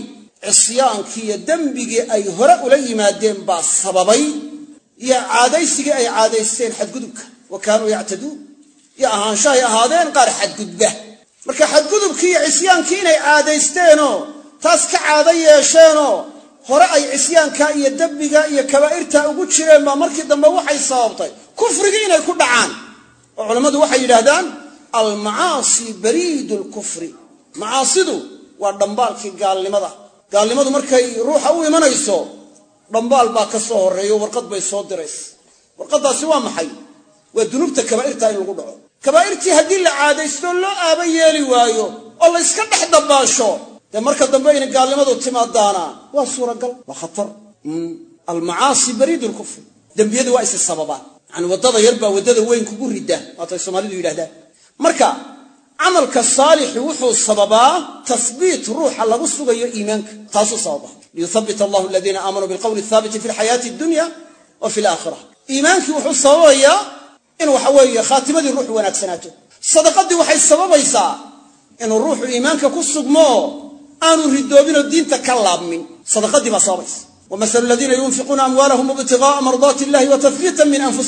cisyaankii iyo dembigii ay hore ula yimaadeen baa sababay iyo caadaysigii ay caadaysteen xadgudubka wa kaanuu yactaduun iyo ahaanshahay ahaadeen qaar xadgudba marka xadgudubkii iyo cisyaankii inay caadaysteenoo taas ka caado yeesheenoo hore ay cisyaanka iyo dembiga iyo kabaa'irta ugu jireen baa markii dambe waxay sababtay kufrigii inay ku dhacaan oo culammadu waxay yidhaahdaan almacaasi bariidu lkufri macaasidu waa dhambaalkii gaalnimadu markay ruuxa u imanayso dhambaal baa ka soo horreeyo warqad bay soo diraysa warqaddaasi waa maxay waa dunuubta kabaa'irta in lagu dhaco kabaa'irtii haddii la caadaysto loo aaba yeeli waayo oo la yska dhex dabbaasho dee marka dambe inay gaalnimadu timaadaana waa suuragal waa khatar almacaasi bariidu lkufri dembiyadu waa isi sababaan yani waddada yar baa waddada weyn kugu ridda waatay soomaalidu yidhahdaan marka camalka saalixi wuxuu sababaa tasbiit ruuxa lagu sugayo iimaanka taasuu sababaa liyuthabbit allahu aladiina aamanuu bilqawli athaabiti fi lxayaati addunya wa fi alaakhira iimaankii wuxuu sababayaa in waxa weeye khaatimadii ruuxu wanaagsanaato sadaqadii waxay sababaysaa inuu ruuxu iimaanka ku sugmo aanu ridoobinoo diinta ka laabmin sadaqadii baa sababaysa ومثل الذين ينفقون أموالهم ابتغاء مرضات الله وتثبيتا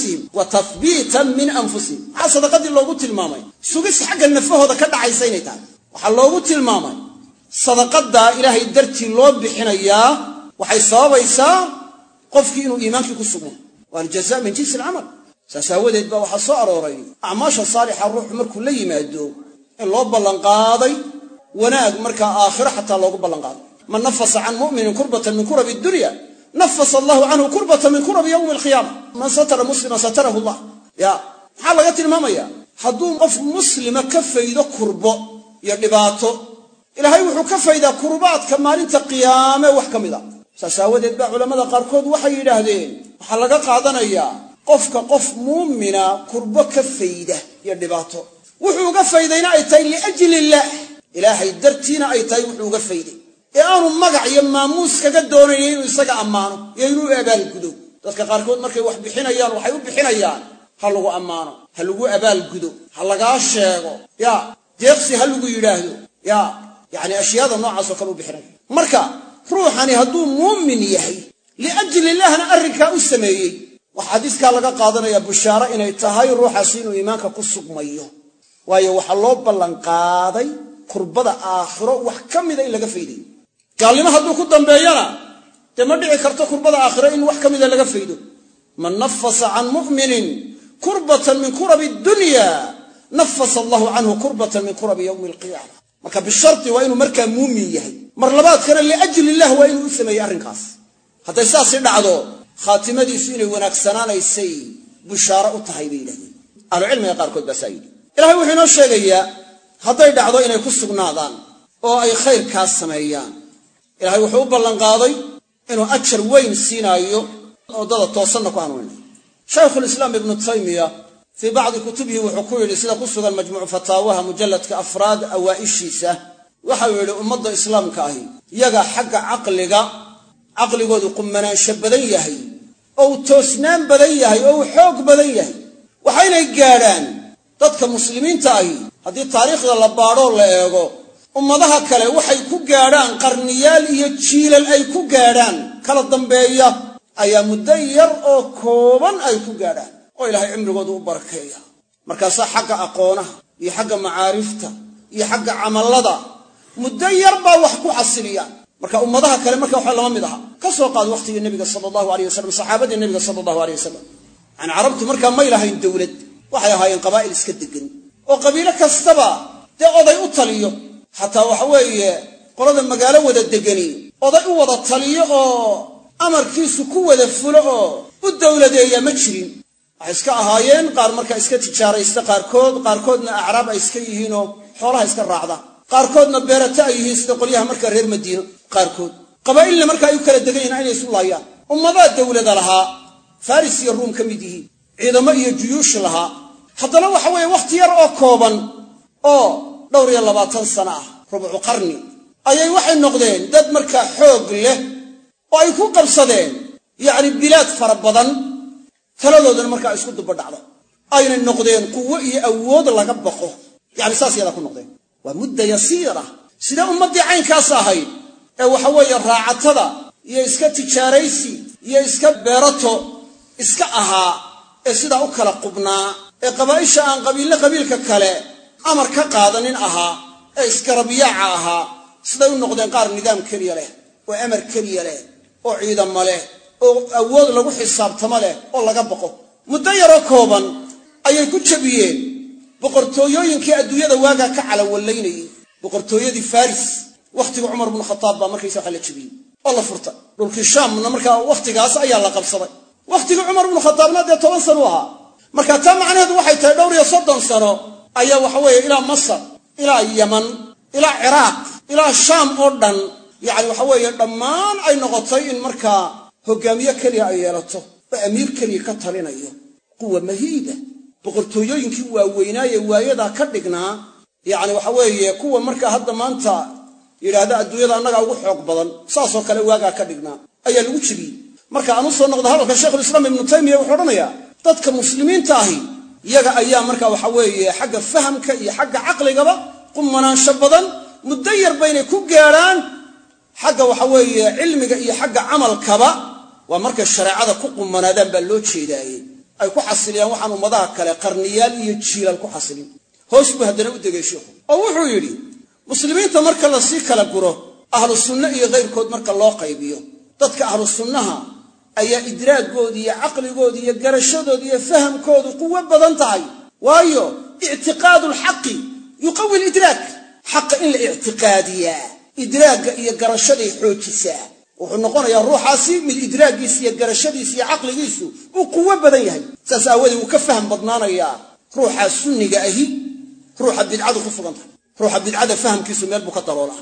من أنفسهم maxaa sadaqadii loogu tilmaamay sugis xagga nafahooda ka dhacaysa inay tahay waxaa loogu tilmaamay sadaqada ilaahay dartii loo bixinayaa waxay sababaysaa qofkii inuu iimaankii ku sugmo waa aljazaa min jinsi alcamal saas aawadeed baa waxaa soo arooray acmaasha saalixa ruuxu markuu la yimaado in loo ballanqaaday wanaag markaa aakhiro xataa loogu ballanqaaday man nafasa can mu'minin kurbatan min kurabi dunya nafasa allahu canhu kurbatan min kurabi yowmi alqiyaama man satara musliman satarahu allah maxaa laga tilmaamaya hadduu qof muslima ka faydo kurbo iyo dhibaato ilaahay wuxuu ka faydaa kurbaadka maalinta qiyaame wax ka mid a saas aawadeed baa culammada qaarkood waxay yidhaahdeen waxaa laga qaadanayaa qofka qof muumina kurbo ka fayda iyo dhibaato wuxuu uga faydayna ay tahay liajli illaah ilaahay dartiina ay tahay wuxuu uga fayday ee aanu magac iyo maamuus kaga doonayay inuu isaga ammaano iyo inuu abaalgudo dadka qaarkood markay wax bixinayaan waxay u bixinayaan ha lagu ammaano ha lagu abaalgudo ha lagaa sheego deeqsi ha lagu yidhaahdo yani ashyaada noocaasoo kale u bixinaya marka ruuxani hadduu muumin yahay liajli illaahna arrinkaa u sameeyey waxa xadiiskaa laga qaadanaya bushaaro inay tahay ruuxaasi inuu iimaanka ku sugmayo waayo waxaa loo ballanqaaday kurbada aakhiro wax ka mida in laga faydayo gaalnimo hadduu ku dambeeyana dee ma dhici karto kurbada aakhiro in wax ka mida laga faydo man nafasa can mu'minin kurbatan min kurabi dunya nafasa allahu canhu kurbatan min kurabi yowmi alqiyaama marka bisharti waa inuu markaa muumin yahay mar labaadkana liajli illah waa inuu u sameeyey arrinkaas hadday saasi dhacdo khaatimadiisu inay wanaagsanaanaysay bushaaro u tahay bay yidhahdeen ahlucilmiga qaarkood baa saa yidhi ilahay wuxuu inoo sheegayaa hadday dhacdo inay ku sugnaadaan oo ay khayrkaas sameeyaan ilahay wuxuu u ballanqaaday inuu ajar weyn siinaayo waddada toosanna ku hanuuninayo shaykhulislaam ibnu taymiya fii bacdi kutubihi wuxuu ku yidhi sida ku sugan majmuucu fataawaha mujalladka afraad awaa'ishiisa waxau yidhi ummadda islaamka ahi iyaga xagga caqligoodu qumanaansho badan yahay oo uu toosnaan badan yahay oo uu xoog badan yahay waxaynay gaadhaan dadka muslimiinta ahi haddii taariikhda la baadhoo la eego ummadaha kale waxay ku gaadhaan qarniyaal iyo jiilal ay ku gaadhaan kala dambeeya ayaa muddo yar oo kooban ay ku gaadhaan oo ilaahay cimrigooda u barakeeya markaasaa xagga aqoonaha iyo xagga macaarifta iyo xagga camallada muddo yar baa wax ku xasiliyaan marka ummadaha kale marka waxa lama mid aha ka soo qaad waqtigii nabiga sallallahu alayhi wasallam saxaabadii nabiga sallallahu alayhi wasallam aan carabtu marka may lahayn dawlad waxay ahaayeen qabaa'il iska degan oo qabiilo kastaba dee oday u taliyo xataa waxa weeye qolada magaalo wada degani oday u wada taliyo oo amarkiisu ku wada fulo oo u dawladeeya ma jirin waxay iska ahaayeen qaar marka iska tijaaraysta qaarkoodna acraab ay iska yihiinoo xoolaha iska raacda qaarkoodna beerata ay yihiin sida qolyaha marka reer madiino qaarkood qabaa'ilna marka ay u kala degan yihiin inay isu laayaan ummadaa dawlada lahaa faris iyo ruum ka mid yihiin ciidamo iyo juyuush lahaa haddana waxa weeye wakhti yar oo kooban oo 22 sano ah rubucu qarni ayay waxay noqdeen dad markaa xoog leh oo ay ku qabsadeen yacni bilaad fara badan taladoodana markaa isku duba dhacda ayna noqdeen quwo iyo awood laga baqo yacni saas yadaa ku noqdeen waa muddo yasiira sida ummaddii caynkaas ahayd ee waxa weeye raacatada iyo iska tijaaraysi iyo iska beerato iska ahaa ee sidaa u kala qubnaa ee qabaa'isha aan qabiilka kale amar ka qaadanin ahaa ee iskarabiyaaca ahaa siday u noqdeen qaar nidaam keliya leh oo amar keliya leh oo ciidamo leh oo awood lagu xisaabtamo leh oo laga baqo muddo yaroo kooban ayay ku jabiyeen boqortooyooyinkii adduunyada waagaa ka calawalaynayay boqortooyadii faris wakhtiga cumar ibn khataab baa markaysa waxa la jabiyey oo la furta dhulkii shaamna markaa wakhtigaas ayaa la qabsaday wakhtigii cumar ibn khataabna dee 10 sano ahaa marka taa macnaheedu waxay tahay dhowr iyo 30 sano ayaa waxa weeye ilaa masar ilaa yaman ilaa ciraaq ilaa shaam oo dhan yani waxa weeye dhammaan ay noqotay in markaa hogaamiye keliya ay yeelato oo amiir keliya ka talinayo quwa mahiida boqortooyooyinkii waaweynaaye waayadaa ka dhignaa yani waxa weeye kuwa markaa hadda maanta yidhaahda adduunyada annagaa ugu xoog badan saasoo kale waagaa ka dhignaa ayaa lagu jibiyey marka aan u soo noqdo hadalka sheikhulislaam ibnu taymiya wuxuu odhanayaa dadka muslimiinta ahi iyaga ayaa markaa waxa weeye xagga fahamka iyo xagga caqligaba qumanaansho badan muddo yar baynay ku gaadhaan xagga waxa weeye cilmiga iyo xagga camalkaba waa markay shareecada ku qumanaadaan baa loo jeedaayey ay ku xasiliyaan waxaan ummadaha kale qarniyaal iyo jiilal ku xasilin hoos buu haddana u degay sheikhu oo wuxuu yidhi muslimiinta marka la sii kala guro ahlu sunna iyo kayrkood marka loo qaybiyo dadka ahlu sunnaha ayaa idraagooda iyo caqligooda iyo garashadooda iyo fahamkoodu quwo badan tahay waayo i'tiqaadu alxaqi yuqawi alidraak xaqa in la i'tiqaadiyaa idraagga iyo garashaday xoojisaa wuxuu noqonayaa ruuxaasi mid idraaggiisa iyo garashadiisa iyo caqligiisu uu quwo badan yahay saas aawadee wuu ka faham badnaanayaa ruuxa sunniga ahi ruuxa bidcadu ku sugan tahay ruuxa bidcada fahamkiisu meel buu ka daloolaa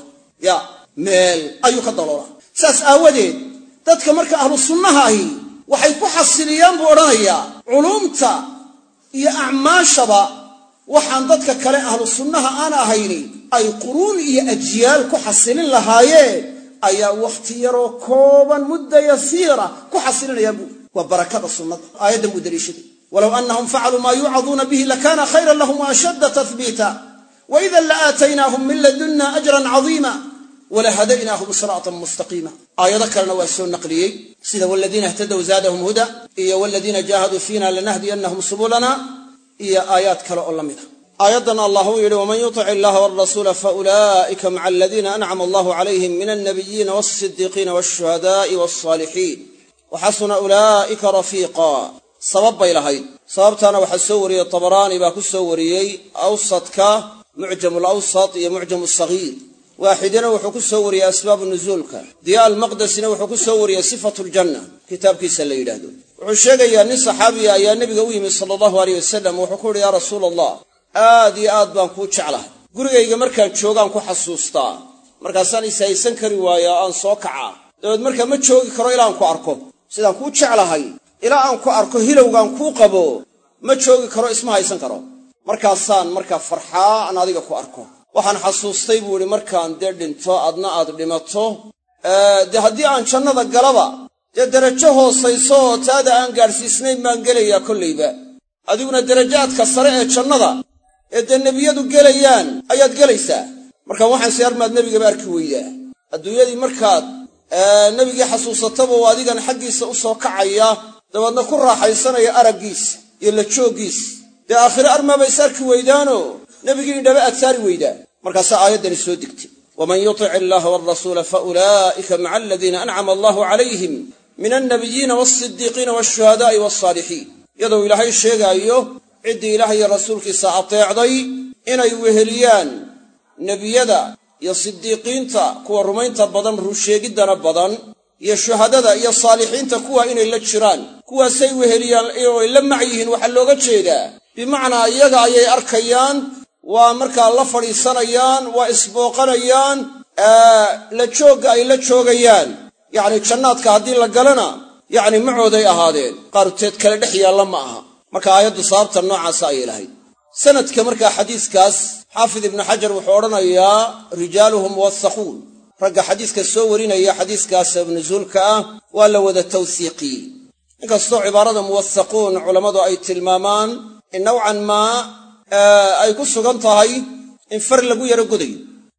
meel ayuu ka daloolaa saas aawadeed dadka marka ahlu sunnaha ahi waxay ku xasiliyaan buu odhanayaa culuumta iyo acmaashaba waxaan dadka kale ahlu sunnaha aan ahayni ay quruun iyo ajyaal ku xasilin lahaayeen ayaa wakhti yaroo kooban mudda yasiira ku xasilinayaan buu waa barakada sunnada aayaddan buu daliishaday walow annahum facaluu maa yuucaduuna bihi lakaana khayran lahum waashadda tathbiita waidan la'aataynaahum min ladunna ajran cadiima ولهديناهم صراطا مستقيما آيات كلنا واسو نقليي سيده والذين اهتدوا زادهم هدى إيا والذين جاهدوا فينا لنهدينهم سبلنا إيا آيات كلا أولمنا آياتنا الله يقول ومن يطع الله والرسول فأولئك مع الذين أنعم الله عليهم من النبيين والصديقين والشهداء والصالحين وحسن أولئك رفيقا صواب إلهي صوابتنا وحسوري الطبراني باكو سوري أوسطك معجم الأوسط يا معجم الصغير واحدنا وحكو سوري أسباب النزولك ضياء المقدسنا وحكو سوري صفة الجنة كتاب كيس اللي يلهدو وحشيق يا ني صحابي يا نبي قويم صلى الله عليه وسلم وحكو يا رسول الله آدي بان كو جعله gurigayga markaan joogaan ku xasuustaa markaasaan isaysan kari waayaa aan soo kaca dad markaa ma joogi karo ilaa aan ku arko sidaan ku jeclahay ilaa aan ku arko hilowgaan ku qabo ma joogi karo isma haysan karo markaasaan markaa farxaa aan adiga ku arko waxaan xasuustay buu yiri markaan dhinto adna aad dhimato haddii aan jannada galaba darajo hoosayso taada aan gaarsiisnayn baan gelayaa kollayba adiguna darajaadka sare ee jannada nebiyadu gelayaan ayaad gelaysaa marka waxaan siyaarmaad nebiga arki weydaa adduunyadii markaad nebigii xasuusataba oo adigan xaggiisa u soo kacaya dabaadna ku raaxaysanaya araggiisa iyo la jooggiisa aakhire armaaba is arki weydaano nebigii indhaba aad saari weydaa markaasaa aayaddani soo degtay waman yutic illaha waalrasuula faulaa'ika maca aladiina ancama allahu calayhim min alnabiyiina waalsidiiqiina waalshuhadaa'i waalsaalixiin iyadoo ilaahay sheegaayo ciddii ilaah iyo rasuulkiisa ateecday inay weheliyaan nebiyada iyo sidiiqiinta kuwa rumaynta badan rusheegiddana badan iyo shuhadada iyo saalixiinta kuwa inay la jiraan kuwaasay weheliyaan oo ay la mac yihiin waxaa looga jeedaa bimacnaa iyaga ayay arkayaan waa markaa la fadhiisanayaan waa isbooqanayaan la joogga ay la joogayaan yacni jannaadka haddii la galana yacni macooday ahaadeen qaarteed kale dhex yaalla ma aha marka aayaddu sababta noocaasa ayay lahayd sanadka markaa xadiiskaas xaafid ibnu xajar wuxuu odhanayaa rijaaluhum muwathaquun ragga xadiiska soo warinaya xadiiskaas nuzuulka ah waa la wada tawsiiqiyey inkastoo cibaarada muwathaquun culammadu ay tilmaamaan in nowcan maa ay ku sugan tahay in far lagu yaro godayo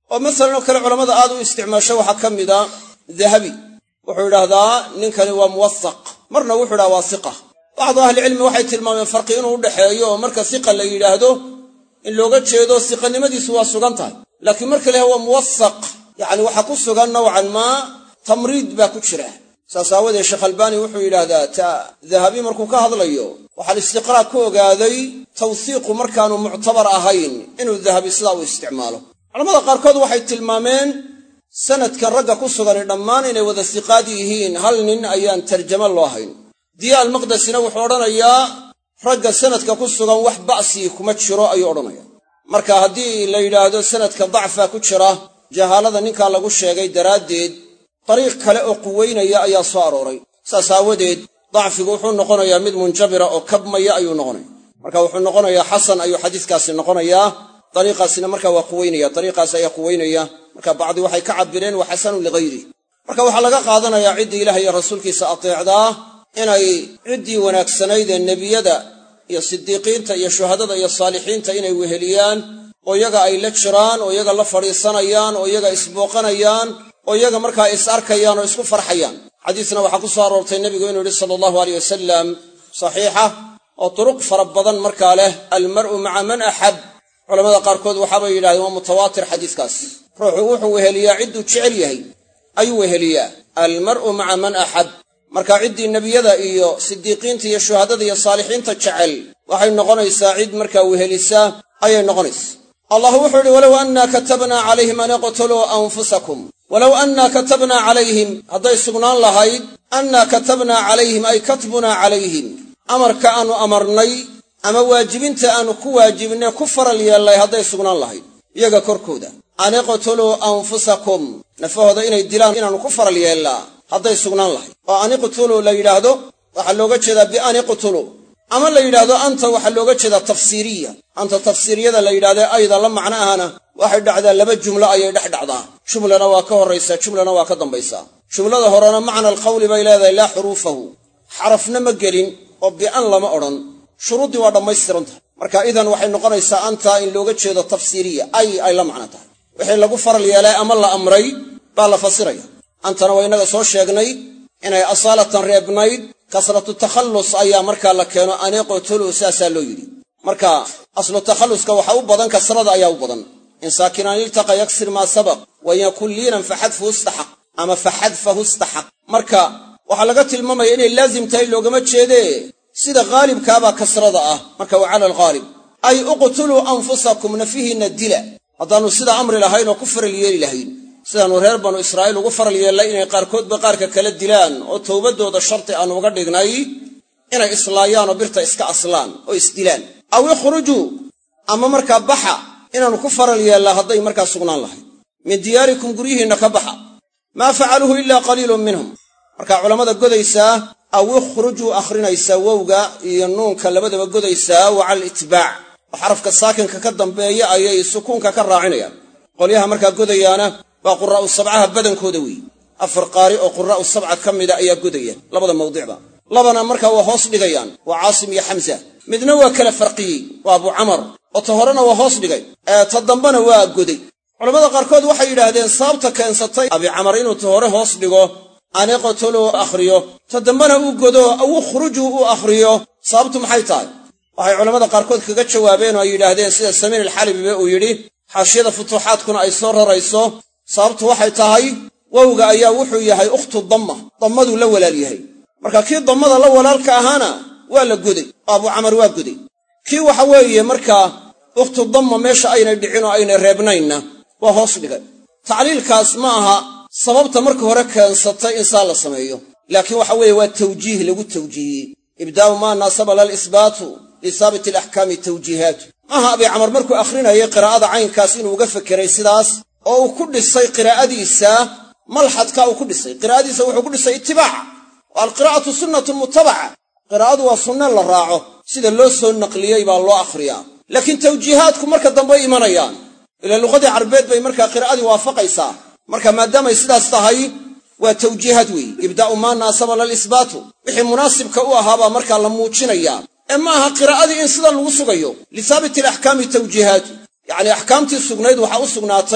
oo masalan oo kale culamada aad u isticmaasho waxaa ka mida dahabi wuxuu yidhaahdaa ninkani waa muwasaq, marna wuxuu yidhaha waa siqa. bacdu ahlicilmi waxay tilmaameen farqi inuu udhexeeyo oo marka siqa la yidhaahdo in looga jeedo siqanimadiisu waa sugan tahay, laakiin marka la waa muwasaq yacni waxaa ku sugan nowcan maa tamriid baa ku jira. saas aawadeed sheekh albaani wuxuu yidhaahdaa dahabi markuu ka hadlayo waxaa istiqraa ku ogaaday tawsiiqu markaanu muctabar ahayn inuu dahabi sidaa u isticmaalo. culamada qaarkood waxay tilmaameen sanadkan ragga ku sugani dhammaan inay wada siqaad yihiin, hal nin ayaan tarjamo loo hayn. diya almaqdesina wuxuu odhanayaa ragga sanadka ku sugan wax ba'sii kuma jiro ayuu odhanaya. marka haddii la yidhaahdo sanadka dacfaa ku jira jahaalada ninkaa lagu sheegay daraaddeed, dariiq kale oo quweynaya ayaa soo arooray. saas aawadeed dacfigu wuxuu noqonayaa mid munjabira oo kabmaya ayuu noqonaya. marka wuxuu noqonayaa xasan ayuu xadiiskaasi noqonayaa, dariiqaasina markaa waa quweynaya, dariiqaas ayaa quweynaya. marka bacdi waxay ka cabireen wa xasanun ligayri. marka waxaa laga qaadanayaa ciddii ilaah iyo rasuulkiisa ateecdaa inay ciddii wanaagsanayd ee nebiyada iyo sidiiqiinta iyo shuhadada iyo saalixiinta inay weheliyaan, oo iyaga ay la jiraan, oo iyaga la fadhiisanayaan, oo iyaga isbooqanayaan, oo iyaga markaa is arkayaan oo isku farxayaan. xadiisna waxaa ku soo aroortay nebigu inuu yidhi sala allahu aleyh wasalam saxiixa oo turuq fara badan markaa leh, almar'u maca man axab. culamada qaarkood waxaabay yidhahdeen waa mutawaatir xadiiskaas. ruuxu wuxuu weheliyaa cidduu jecel yahay ayuu weheliyaa, almar'u maca man axab. marka ciddii nebiyada iyo sidiiqiinta iyo shuhadada iyo saalixiinta jecel waxay noqonaysaa cid markaa wehelisa ayay noqonaysa. allah wuxuu yidhi walow annaa katabnaa calayhim an iqtuluu anfusakum, walow annaa katabnaa calayhim, hadday sugnaan lahayd annaa katabnaa calayhim ay katbunaa calayhim, amarka aanu amarnay ama waajibinta aanu ku waajibinay ku faral yeellay hadday sugnaan lahayd iyaga korkooda, an iqtuluu anfusakum, nafahooda inay dilaan inaanu ku faral yeellaa hadday sugnaan lahayd. oo an iqtuluu la yidhaahdo waxaa looga jeedaa bian iqtuluu, ama la yidhaahdo anta waxaa looga jeedaa tafsiiriya. anta tafsiiriyada la yidhahdee ayda la macno ahana waxay dhacdaa laba jumlo ayay dhex dhacdaa, jumlana waa ka horraysaa, jumlana waa ka dambaysaa. jumlada horena macna alqawli bay leedahay laa xuruufahu, xarafna ma gelin oo bi'an lama odhan, shuruuddii waa dhammaystiran tahay. marka idan waxay noqonaysaa anta in looga jeedo tafsiiriya ay la macno tahay. wixii lagu faral yeelay ama la amray baa la fasiraya. antana waa innaga soo sheegnay inay asaalatan reebnayd, kasratu takhallus ayaa markaa la keeno an iqtuluu saasaa loo yidhi. marka aslu takhalluska waxaa u badan kasrada ayaa u badan. in saakinaan iltaqa yaksir maa sabaq wa in yakun liinan faxadfuhu istaxaq ama faxadfahu istaxaq. marka waxaa laga tilmaamaya inay laazim tahay loogama jeedee sida haalibkaabaa kasrada ah. marka waa cala alghaalib ay uqtuluu anfusakum, nafihiinna dila. haddaannu sidaa amri lahayn oo ku faral yeeli lahayn, sidaannu reer banu israa'iil ugu faral yeellay inay qaarkoodba qaarka kala dilaan oo towbaddooda sharti aanu uga dhignay inay islaayaan oo birta iska aslaan oo isdilaan. aw ikhrujuu, ama markaa baxa inaannu ku faral yeellaa hadday markaa sugnaan lahayd. min diyaarikum, guryihiinna ka baxa. maa facaluuhu ilaa qaliilun minhum. markaa culammada godaysaa aw ikhrujuu akhrinaysaa wowga iyo nuunka labadaba godaysaa wa cala alitbaac, oo xarafka saakinka ka dambeeya ayay sukuunka ka raacinayaan. qolyaha markaa godayaana waa quraa'u sabcaha badankooda weeye. 4 qaari oo quraa'u sabca ka mida ayaa godaya labada mawdicba. labana markaa waa hoos dhigayaan, waa caasim iyo xamsa. midna waa kala farqiyey, waa abu camar, oo ta horena waa hoos dhigay, ta dambana waa goday. culammada qaarkood waxay yidhaahdeen sababta keensatay abi camar inuu ta hore hoos dhigo an iqtuluu akhriyo, ta dambana uu godo aw ikhrujuu uu akhriyo, sababtu maxay tahay? waxay culammada qaarkood kaga jawaabeen oo ay yidhaahdeen sida samiin alxalibibe uu yidhi, xaashiyada futuuxaadkuna ay soo rarayso, sababtu waxay tahay wowga ayaa wuxuu yahay ukhtu damma, dammaduu la walaal yahay. marka kii dammada la walaalka ahaana waa la goday, oo abu camar waa goday. kii waxa weeye markaa ukhtu damma meesha aynay dhicin oo aynay reebnaynna waa hoos dhigay. tacliilkaas ma aha sababta marka hore keensatay in saa la sameeyo, laakiin waxa weeye waa tawjiih lagu tawjiihiyey. ibdaa'u maa naasaba lalisbaatu lisaabiti alaxkaami tawjiihaatu. maaha abi camar markuu akhrinayay qiraa'ada caynkaas inuu uga fekeray sidaas oo uu ku dhisay qiraa'adiisa malxadka uu ku dhisay. qiraa'adiisa wuxuu ku dhisay itibaaca, oo alqiraa'atu sunnatun mutabaca. qiraa'adu waa sunna la raaco, sida loo soo naqliyey baa loo akhriyaa. laakiin tawjiihaadku marka dambe imanayaan, ilaa luqadii carbeed bay markaa qiraa'adii waafaqaysaa. marka maadaamay sidaas tahay waa tawjiihaad weeye. ibdaa'u maa naasaba lalisbaatu, wixii munaasibka u ahaabaa markaa la muujinayaa, ee ma aha qiraa'adii in sidan lagu sugayo. lisaabiti alaxkaami tawjiihaatu, yacnii axkaamtii sugnayd waxaa u sugnaatay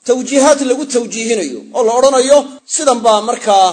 tawjiihaad lagu tawjiihinayo oo la odhanayo sidan baa markaa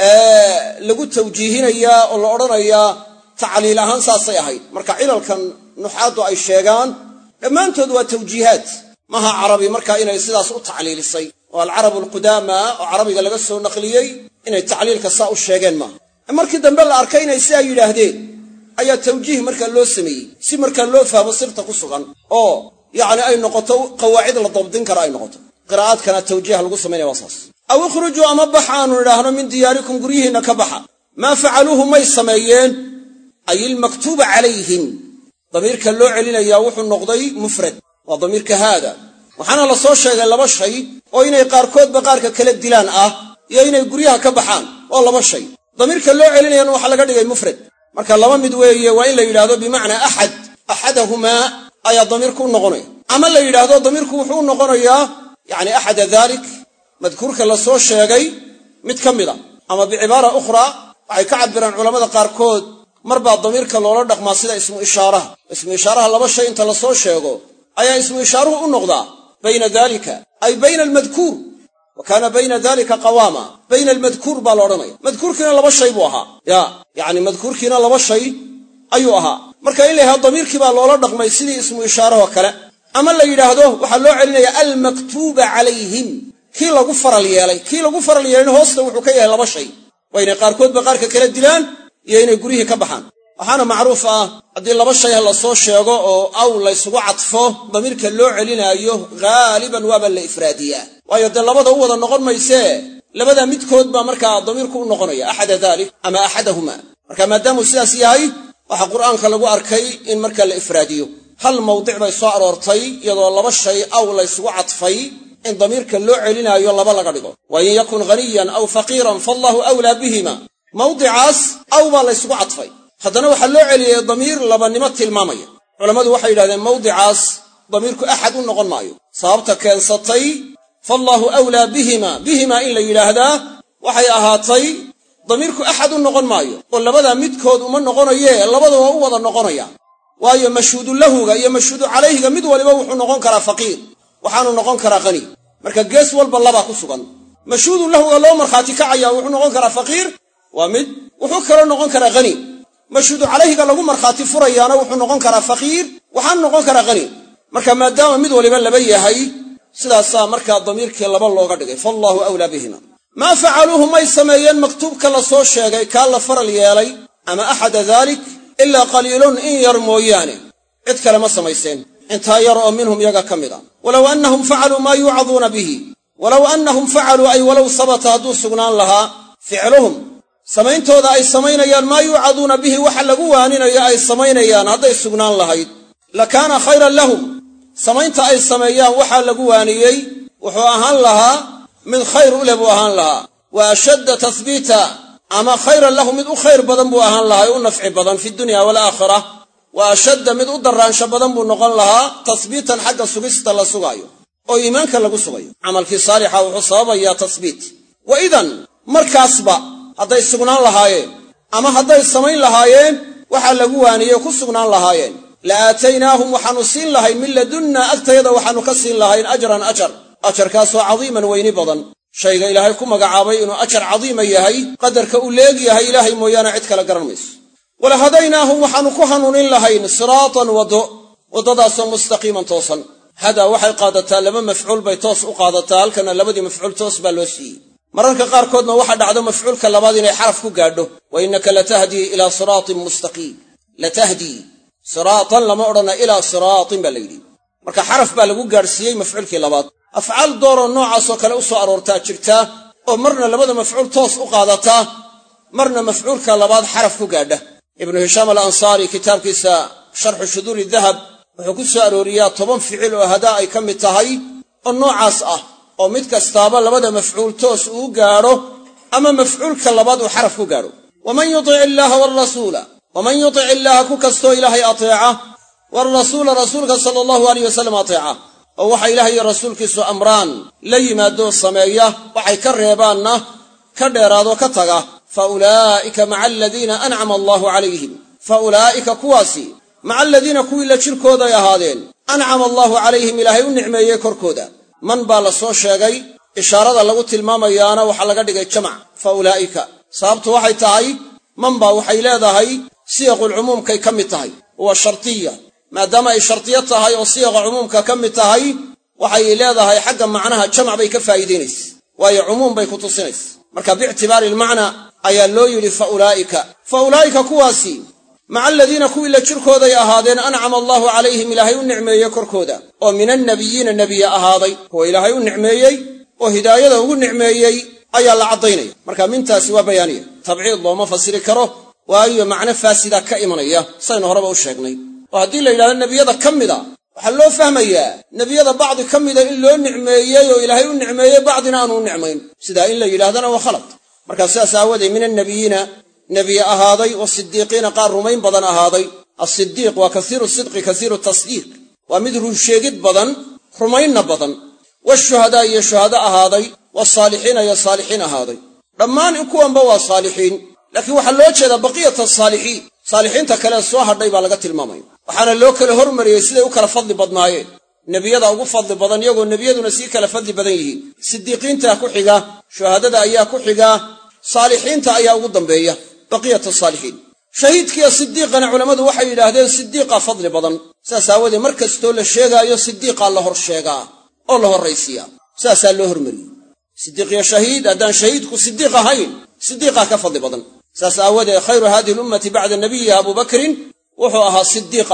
lagu tawjiihinayaa oo la odhanayaa tacliil ahaan saasay ahayd. marka cilalkan nuxaadu ay sheegaan dhammaantood waa tawjiihaad, maha carabi markaa inay sidaas u tacliilisay oo alcarabu alqudaama oo carabiga laga soo naqliyey inay tacliilka saa u sheegeen maaha. markii dambe la arkay inay sidaa yidhaahdeen ayaa tawjiih markaa loo sameeyey si markaa loo fahmo sirta ku sugan oo yacni ay noqoto qawaacid la dabdin kara ay noqoto. qiraa'aadkana tawjiiha lagu samaynaya waa saas. aw ikhrujuu ama baxa aanu idhaahno min diyaarikum guryihiinna ka baxa. maa facaluuhu may sameeyeen ay ilmaktuuba calayhim. damiirka loo celinayaa wuxuu noqday mufrad, waa damiirka haada. waxaana la soo sheegay laba shay oo inay qaarkoodba qaarka kala dilaan ah iyo inay guryaha ka baxaan, waa laba shay. damiirka loo celinayana waxaa laga dhigay mufrad, marka laba mid weeye. waa in la yidhaahdo bimacnaa axad, axadahumaa ayaa damiirku u noqonaya, ama la yidhaahdo damiirku wuxuu u noqonayaa yacni axada daalik, madkuurka la soo sheegay mid ka mida. ama bicibaara ukhraa waxay ka cabiraan culammada qaarkood mar baa damiirka loola dhaqmaa sida ismu ishaaraha. ismu ishaaraha laba shay inta la soo sheego ayaa ismu ishaaruhu u noqdaa bayna daalika ay bayna almadkuur, wa kaana bayna daalika qawaama. bayna almadkuur baa la odhanaya. madkuurkiina laba shay buu ahaa, yacni madkuurkiina laba shay ayuu ahaa. marka in la yidhahdo damiirkii baa loola dhaqmay sidii ismu ishaarahoo kale, ama la yidhaahdo waxaa loo celinayaa almaktuuba calayhim, kii lagu faral yeelay. kii lagu faral yeelayna hoosta wuxuu ka yahay laba shay, waa inay qaarkoodba qaarka kala dilaan iyo inay guryihii ka baxaan. waxaana macruuf ah haddii laba shay la soo sheego oo aw laysugu cadfo damiirka loo celinaayo haaliban waaba la ifraadiyaa, waayo dee labada u wada noqon maysee labada midkood baa markaa damiirku u noqonaya, axada daalik ama axadahuma. marka maadaamuu sidaas yahay waxaa qur'aanka lagu arkay in markaa la ifraadiyo. hal mawdic bay soo aroortay iyadoo laba shay aw laysugu cadfay in damiirka loo celinaayo laba laga dhigo. wa in yakun ghaniyan aw faqiiran faallahu awlaa bihima. mawdicaas aw baa laysugu cadfay, haddana waxaa loo celiyey damiir labanimo tilmaamaya. culammadu waxay yidhahdeen mawdicaas damiirku axad u noqon maayo. sababta keensatay faallahu awlaa bihima in la yidhaahdaa waxay ahaatay damiirku axad u noqon maayo oo labadaa midkood uma noqonayee labadaba u wada noqonaya. waayo mashhuudu lahuga iyo mashhuudu calayhiga mid waliba wuxuu noqon karaa faqiir, waxaanu noqon karaa qani. marka gees walba labaa ku sugan. mashhuudu lahuga loo markhaati kacayaa wuxuu noqon karaa faqiir, waa mid. wuxuu kaloo noqon karaa qani. mashhuudu calayhiga lagu markhaati furayaana wuxuu noqon karaa faqiir, waxaanu noqon karaa qani. marka maadaama mid waliba laba yahay, sidaasaa markaa damiirkii laba looga dhigay, faallahu awlaa bihima. maa facaluuhu may sameeyeen maktuubka la soo sheegay kaa la faral yeelay ama axada daalik ilaa qaliilun in yar mooyaane, cid kale ma samayseen, intaa yar oo minhum yaga ka mid a. walow annahum facaluu maa yuucaduuna bihi. walow annahum facaluu ay walow sabata hadduu sugnaan lahaa ficluhum, samayntooda ay samaynayaan maa yuucaduuna bihi waxa lagu waaninayo ay samaynayaan hadday sugnaan lahayd, lakaana khayran lahum. samaynta ay sameeyaan waxaa lagu waaniyey wuxuu ahaan lahaa mid khayr u leh buu ahaan lahaa, wa ashadda tahbiita, ama khayran lahu mid u khayr badan buu ahaan lahaa ee u nafci badan fi dunya waalaakhira. wa ashadda mid u darraansho badan buu noqon lahaa tahbiitan xagga sugista la sugaayo oo iimaanka lagu sugayo. camalkii saalixa wuxuu sababayaa tahbiit. wa idan markaasba hadday sugnaan lahaayeen ama hadday samayn lahaayeen waxaa lagu waaniyey ku sugnaan lahaayeen, la aataynaahum waxaanu siin lahayn min ladunnaa agtayada waxaanu ka siin lahayn ajran ajar, ajarkaasoo cadiiman weyni badan. shayga ilaahay ku magacaabay inuu ajar cadiima yahay, qadarka uu leeg yahay ilaahay mooyaane cid kale garan mayso. walahadaynaahum waxaanu ku hanuunin lahayn siraatan waddo, waddadaasoo mustaqiiman toosan. hadaa waxay qaadataa laba mafcuul bay toos u qaadataa, halkana labadii mafcuul toos baa loo siiyey. mararka qaarkoodna waxa dhacdo mafcuulka labaad inay xaraf ku gaadho. wa innaka latahdii ilaa siraatin mustaqiim. latahdii siraatan lama odhana ilaa siraatin baa la yidhi, marka xaraf baa lagu gaadhsiiyey mafcuulkii labaad. afcaal dooroo noocaasoo kale u soo aroortaa jirtaa oo marna labada mafcuul toos u qaadataa, marna mafcuulka labaad xaraf ku gaadha. ibnu hishaam alansaari kitaabkiisa sharxu shuduuri dahab wuxuu ku soo arooriyaa 10 ficil oo hadaa ay ka mid tahay oo noocaas ah, oo mid kastaaba labada mafcuul toos uu gaadho ama mafcuulka labaad uu xaraf ku gaadho. waman yutic illaaha waarasuula, waman yutic illaaha ku kastoo ilaahay ateeca, waarasuula rasuulka sala allahu alayh wasalam ateeca, oo waxa ilaahay iyo rasuulkiisu amraan la yimaadoo sameeya, waxay ka reebaanna ka dheeraadoo ka taga, fa ulaa'ika maca aladiina ancama allahu calayhim. fa ulaa'ika kuwaasi maca aladiina kuwii la jirkooday ahaadeen ancama allahu calayhim ilaahay u nicmeeyey korkooda. man baa la soo sheegay ishaarada lagu tilmaamayaana waxaa laga dhigay jamac fa ulaa'ika sababtu waxay tahay man baa waxay leedahay siyaqul cumuumkay ka mid tahay waa shartiya maadaama ay shartiyo tahay oo siyaqa cumuumka ka mid tahay waxay leedahay xagga macnaha jamac bay ka faa'iidaynaysa waayo cumuum bay ku tusinaysa marka biictibaari almacnaa ayaa loo yidhi fa ulaa'ika kuwaasi maca aladiina kuwii la jirkooday ahaadeen ancama allaahu calayhim ilaahay u nicmeeyey korkooda oo min annabiyiina nebiya ahaaday kuwa ilaahay u nicmeeyey oo hidaayada ugu nicmeeyey ayaa la caddaynaya marka mintaasi waa bayaaniya tabciid looma fasiri karo waayo macno faasida ka imanaya saynu horeba u sheegnay oo haddii la yidhahdo nebiyada ka mida waxaa loo fahmayaa nebiyada bacdi ka mida in loo nicmeeyey oo ilaahay u nicmeeyey bacdina aanu u nicmayn sidaa in la yidhahdana waa khalad markaa sidaas aawoodee min annabiyiina nebiye ahaaday wasidiiqiina qaar rumayn badan ahaaday asidiiq waa kasiiru sidqi kasiiru tasdiiq waa mid runsheegid badan rumaynna badan washuhadaa iyo shuhado ahaaday wasaalixiina iyo saalixiin ahaaday dhammaan in kuwanba waa saalixiin laakiin waxaa loo jeedaa baqiyata asaalixiin saalixiinta kalee soo hadhay baa laga tilmaamaya waxaana loo kala hormariyey siday u kala fadli badnaayeen nebiyada ugu fadli badan iyagoo nebiyaduna sii kala fadli badan yihiin sidiiqiintaa ku xiga shuhadada ayaa ku xiga saalixiinta ayaa ugu dambeeya baqiyata saalixiin shahiidkiiyo sidiiqana culammadu waxay yidhaahdeen sidiiqaa fadli badan saas aawoodee mar kastoo la sheegaayo sidiiqaa la hor sheegaa oo la horraysiiyaa saasaa loo hormariyey sidiiqiyo shahiid haddaan shahiidku sidiiq ahayn sidiiqaa ka fadli badan saas aawoodee khayru haadihi lummati bacda nabiyiha abubakrin wuxuu ahaa sidiiq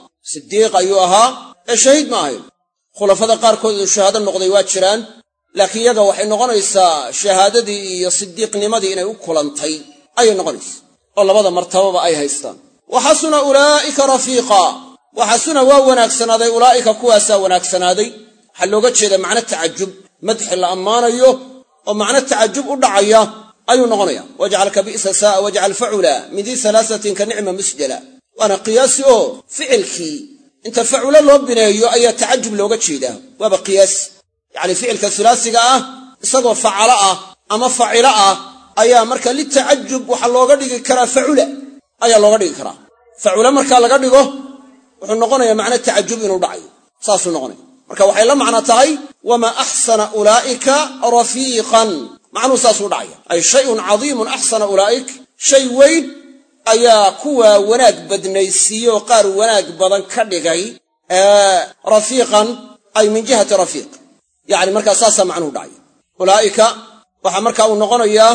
ayuu ahaa ee shahiid ma ahayn khulafada qaarkood oo shahaado noqday waa jiraan laakiin iyaga waxay noqonaysaa shahaadadii iyo sidiiqnimadii inay u kulantay ayay noqonaysaa oo labada martababa ay haystaan wa xasuna ulaa'ika rafiiqa wa xasuna waa wanaagsanaaday ulaa'ika kuwaasaa wanaagsanaaday waxaa looga jeedaa macno tacajub madxi la ammaanayo oo macno tacajub u dhacaya ayuu noqonaya wajcal ka bi'sa saa'a wajcal facula min dii salaasatin ka nicma musjala waana qiyaasi oo ficilkii inta facula loo bineeyo ayaa tacajub looga jeedaa waaba qiyaasi yacni ficilka hulaasiga ah isagoo facala ah ama facilo ah ayaa marka litacajub waxaa looga dhigi karaa facula ayaa looga dhigi karaa facula markaa laga dhigo wuxuu noqonayaa macno tacajub inuu dhacayo saasuu noqonaya marka waxay la macno tahay wamaa axsana ulaa'ika rafiiqan macnuhu saasuu dhacaya ay shayun cadiimun axsana ulaa'ik shay weyn ayaa kuwa wanaag badnaysiiyoo qaar wanaag badan ka dhigay rafiiqan ay min jihati rafiiq yacni markaa saasaa macnuhu dhacaya ulaa'ika waxaa markaa uu noqonayaa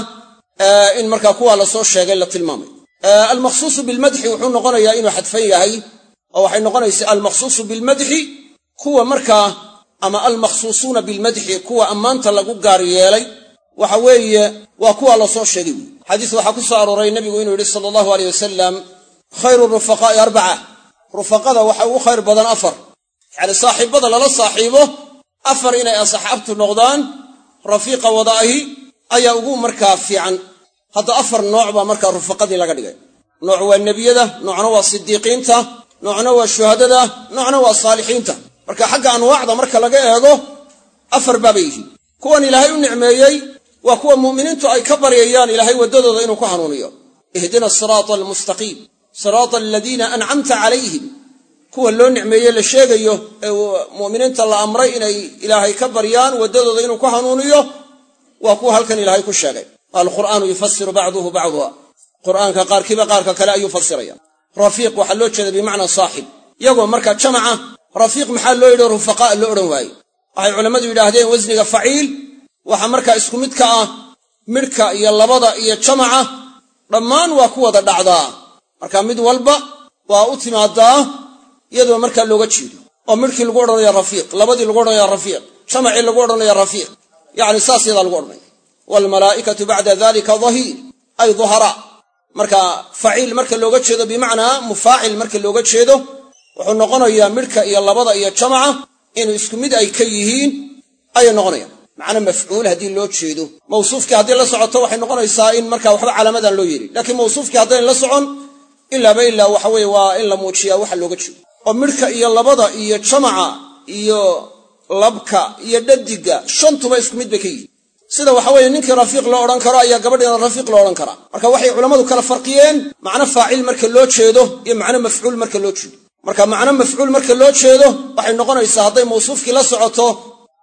in markaa kuwaa la soo sheegay la tilmaamayo almaqsuusu bilmadxi wuxuu noqonayaa inuu xadfan yahay oo waxay noqonaysaa almaqsuusu bilmadxi kuwa markaa ama almaqsuusuuna bilmadxi kuwa ammaanta lagu gaar yeelay waxa weeye waa kuwa la soo sheegay wey xadiis waxaa ku soo arooray nebigu inuu yidhi sala allahu aleyh wasalam khayru rufaqaa'i arbaca rufaqada waxa ugu khayr badan afar yacni saaxiibbada lala saaxiibo afar inay asxaabtu noqdaan rafiiqa wadaahi ayaa ugu markaa fiican hadda afar nooc baa markaa rufaqadii laga dhigay nooc waa nebiyada noocna waa sidiiqiinta noocna waa shuhadada noocna waa saalixiinta marka xagga anwaacda marka laga eego afar baabay yihiin kuwan ilaahay u nicmeeyey waa kuwa mu'miniintu ay ka baryayaan ilaahay waddadooda inuu ku hanuuniyo ihdina asiraata almustaqiim siraata aladiina ancamta calayhim kuwa loo nicmeeye la sheegayo ee mu'miniinta la amray inay ilaahay ka baryaan waddadooda inuu ku hanuuniyo waa kuwa halkan ilaahay ku sheegay alqur'aanu yufasiru bacduhu bacduha qur'aanka qaarkiiba qaarka kale ayuu fasiraya rafiiq waxaa loo jeeda bimacnaa saaxib iyagoo markaa jamaca rafiiq maxaa loo yidhi rufaqaa loo odhan waaye waxay culammadu yidhaahdeen wasniga faciil waxaa markaa isku mid ka ah midhka iyo labada iyo jamaca dhammaan waa ku wada dhacdaa marka mid walba waa u timaadaa iyadoo markaa looga jeedo oo midhkii lagu odhanaya rafiiq labadii lagu odhanaya rafiiq jamacii lagu odhanaya rafiiq yacni saas yadaa lagu odhanaya waalmalaa'ikatu bacda dalika dahiir ay duharaa marka faciil marka looga jeedo bimacnaa mufaacil marka looga jeedo wuxuu noqonayaa midhka iyo labada iyo jamaca inuu isku mid ay ka yihiin ayay noqonayaan macna mafcuul haddii loo jeedo mawsuufkii haddii la socoto waxay noqonaysaa in markaa waxba calaamadan loo yeelin laakiin mawsuufkii haddayn la socon ilaaba ilaa waxa weeye waa in la muujiyaa waxa looga jeedo oo midhka iyo labada iyo jamaca iyo labka iyo dhadiga shantuba isku mid bay ka yihiin sida waxa weeye ninkii rafiiq loo odhan karo ayaa gabadhiina rafiiq loo odhan karaa marka waxay culammadu kala farqiyeen macno faacil marka loo jeedo iyo macno mafcuul marka loo jeedo marka macno mafcuul marka loo jeedo waxay noqonaysaa hadday mawsuufkii la socoto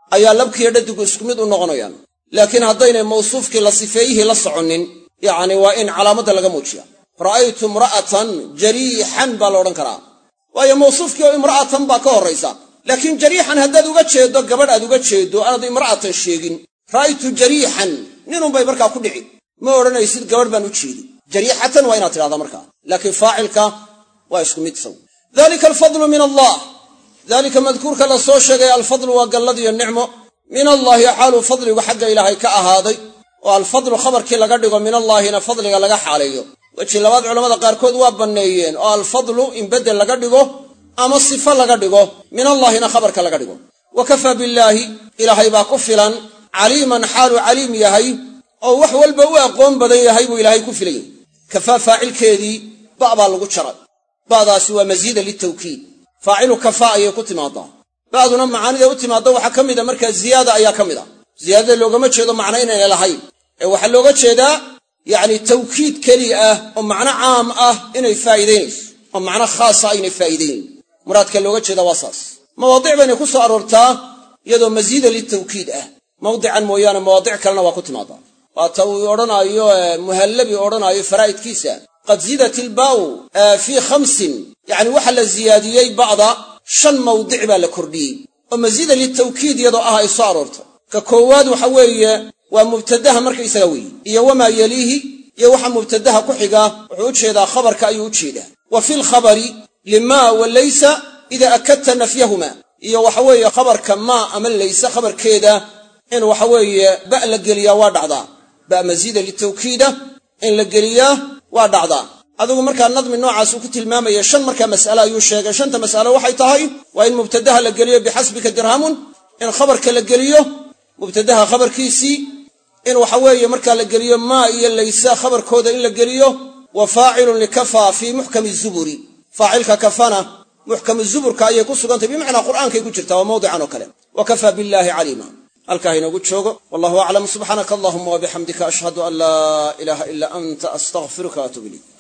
ayaa labkiiyo dhadigu isku mid u noqonayaan. laakiin haddaynay mawsuufkii la sifeeyihii la soconin yacni waa in calaamadda laga muujiya. ra'aytu imra'atan jariixan baa la odhan karaa, waayo mawsuufkii oo imra'atan baa ka horraysa. laakiin jariixan haddaad uga jeeddo gabadh aad uga jeeddo aanaad imra'atan sheegin, ra'aytu jariixan ninunbay markaa ku dhici, ma odhanaysid gabadh baan u jeedi. jariixatan waa inaad tidhahdaa markaa, laakiin faacilka waa isku mid saw. dalika alfadlu min allah, dalika madkuurka la soo sheegay alfadlu waa gallad iyo nicmo min allaahi xaaluu fadligu xagga ilaahay ka ahaaday, oo alfadlu khabarkii laga dhigo min allaahina fadliga laga xaaleeyo. weji labaad culammada qaarkood waa banneeyeen oo alfadlu in beddel laga dhigo ama sifo laga dhigo, min allaahina khabarka laga dhigo. wa kafaa billaahi, ilaahay baa ku filan, caliiman xaaluu caliim yahay oo wax walba u aqoon badan yahay buu ilaahay ku filan yahay. kafaa faacilkeedii ba' baa lagu jaray, ba'daasi waa masiida litawkiid, faacilu kafaa ayay ku timaadaa. ba'duna macaanida u timaadda waxaa ka mida markaa ziyaada ayaa ka mid a. ziyaadada loogama jeedo macno inayna lahayn, ee waxaa looga jeedaa yacni tawkiid keliya ah oo macno caam ah inay faa'iidaynayso, oo macno khaasa aynay faa'iidaynayn. muraadka looga jeeda waa saas. mawaadic baynay ku soo aroortaa iyadoo masiida litawkiid ah, mawdican mooyaane mawaadic kalena waa ku timaadaa. waata uu odhanaayo muhallabi odhanaayo faraa'idkiisa qad ziidat ilbaa'u fii 5, yacni waxa la ziyaadiyey ba'da 5 mawdic baa la kordhiyey oo masiida litawkiid iyadoo ah ay soo aroortay. ka koowaad waxa weeye waa mubtadaha markaysaga weeye, iyo wamaa yaliihi, iyo waxa mubtadaha ku xiga wuxuu u jeedaa khabarka ayuu u jeedaa. wa fi lkhabari limaa wa laysa idaa akadta nafyahuma, iyo waxa weeye khabarka maa ama laysa khabarkeeda in waxa weeye ba' la geliyaa waa dhacdaa. ba' masiida litawkiida in la geliyaa waa dhacdaa. adigu markaa nadmi noocaas uu ku tilmaamaya 5 markaa mas'ale ayuu sheegay. 5ta mas'ale waxay tahay waa in mubtadaha la geliyo bixasbika dirhamun, in khabarka la geliyo mubtadaha khabarkiisii, in waxa weeye markaa la geliyo maa iyo laysa khabarkooda in la geliyo. wa faacilun likafaa fii muxkami zuburi, faacilka kafana muxkami zuburka ayay ku sugantay, bimacnaa qur'aankay ku jirtaa, waa mawdican oo kale. wa kafaa billaahi caliima. halkaa inoogu joogo. wallahu aclam. subxaanaka allahuma wabixamdika ashhadu an laa ilaaha ilaa anta astaghfiruka wa atuubu ilayk.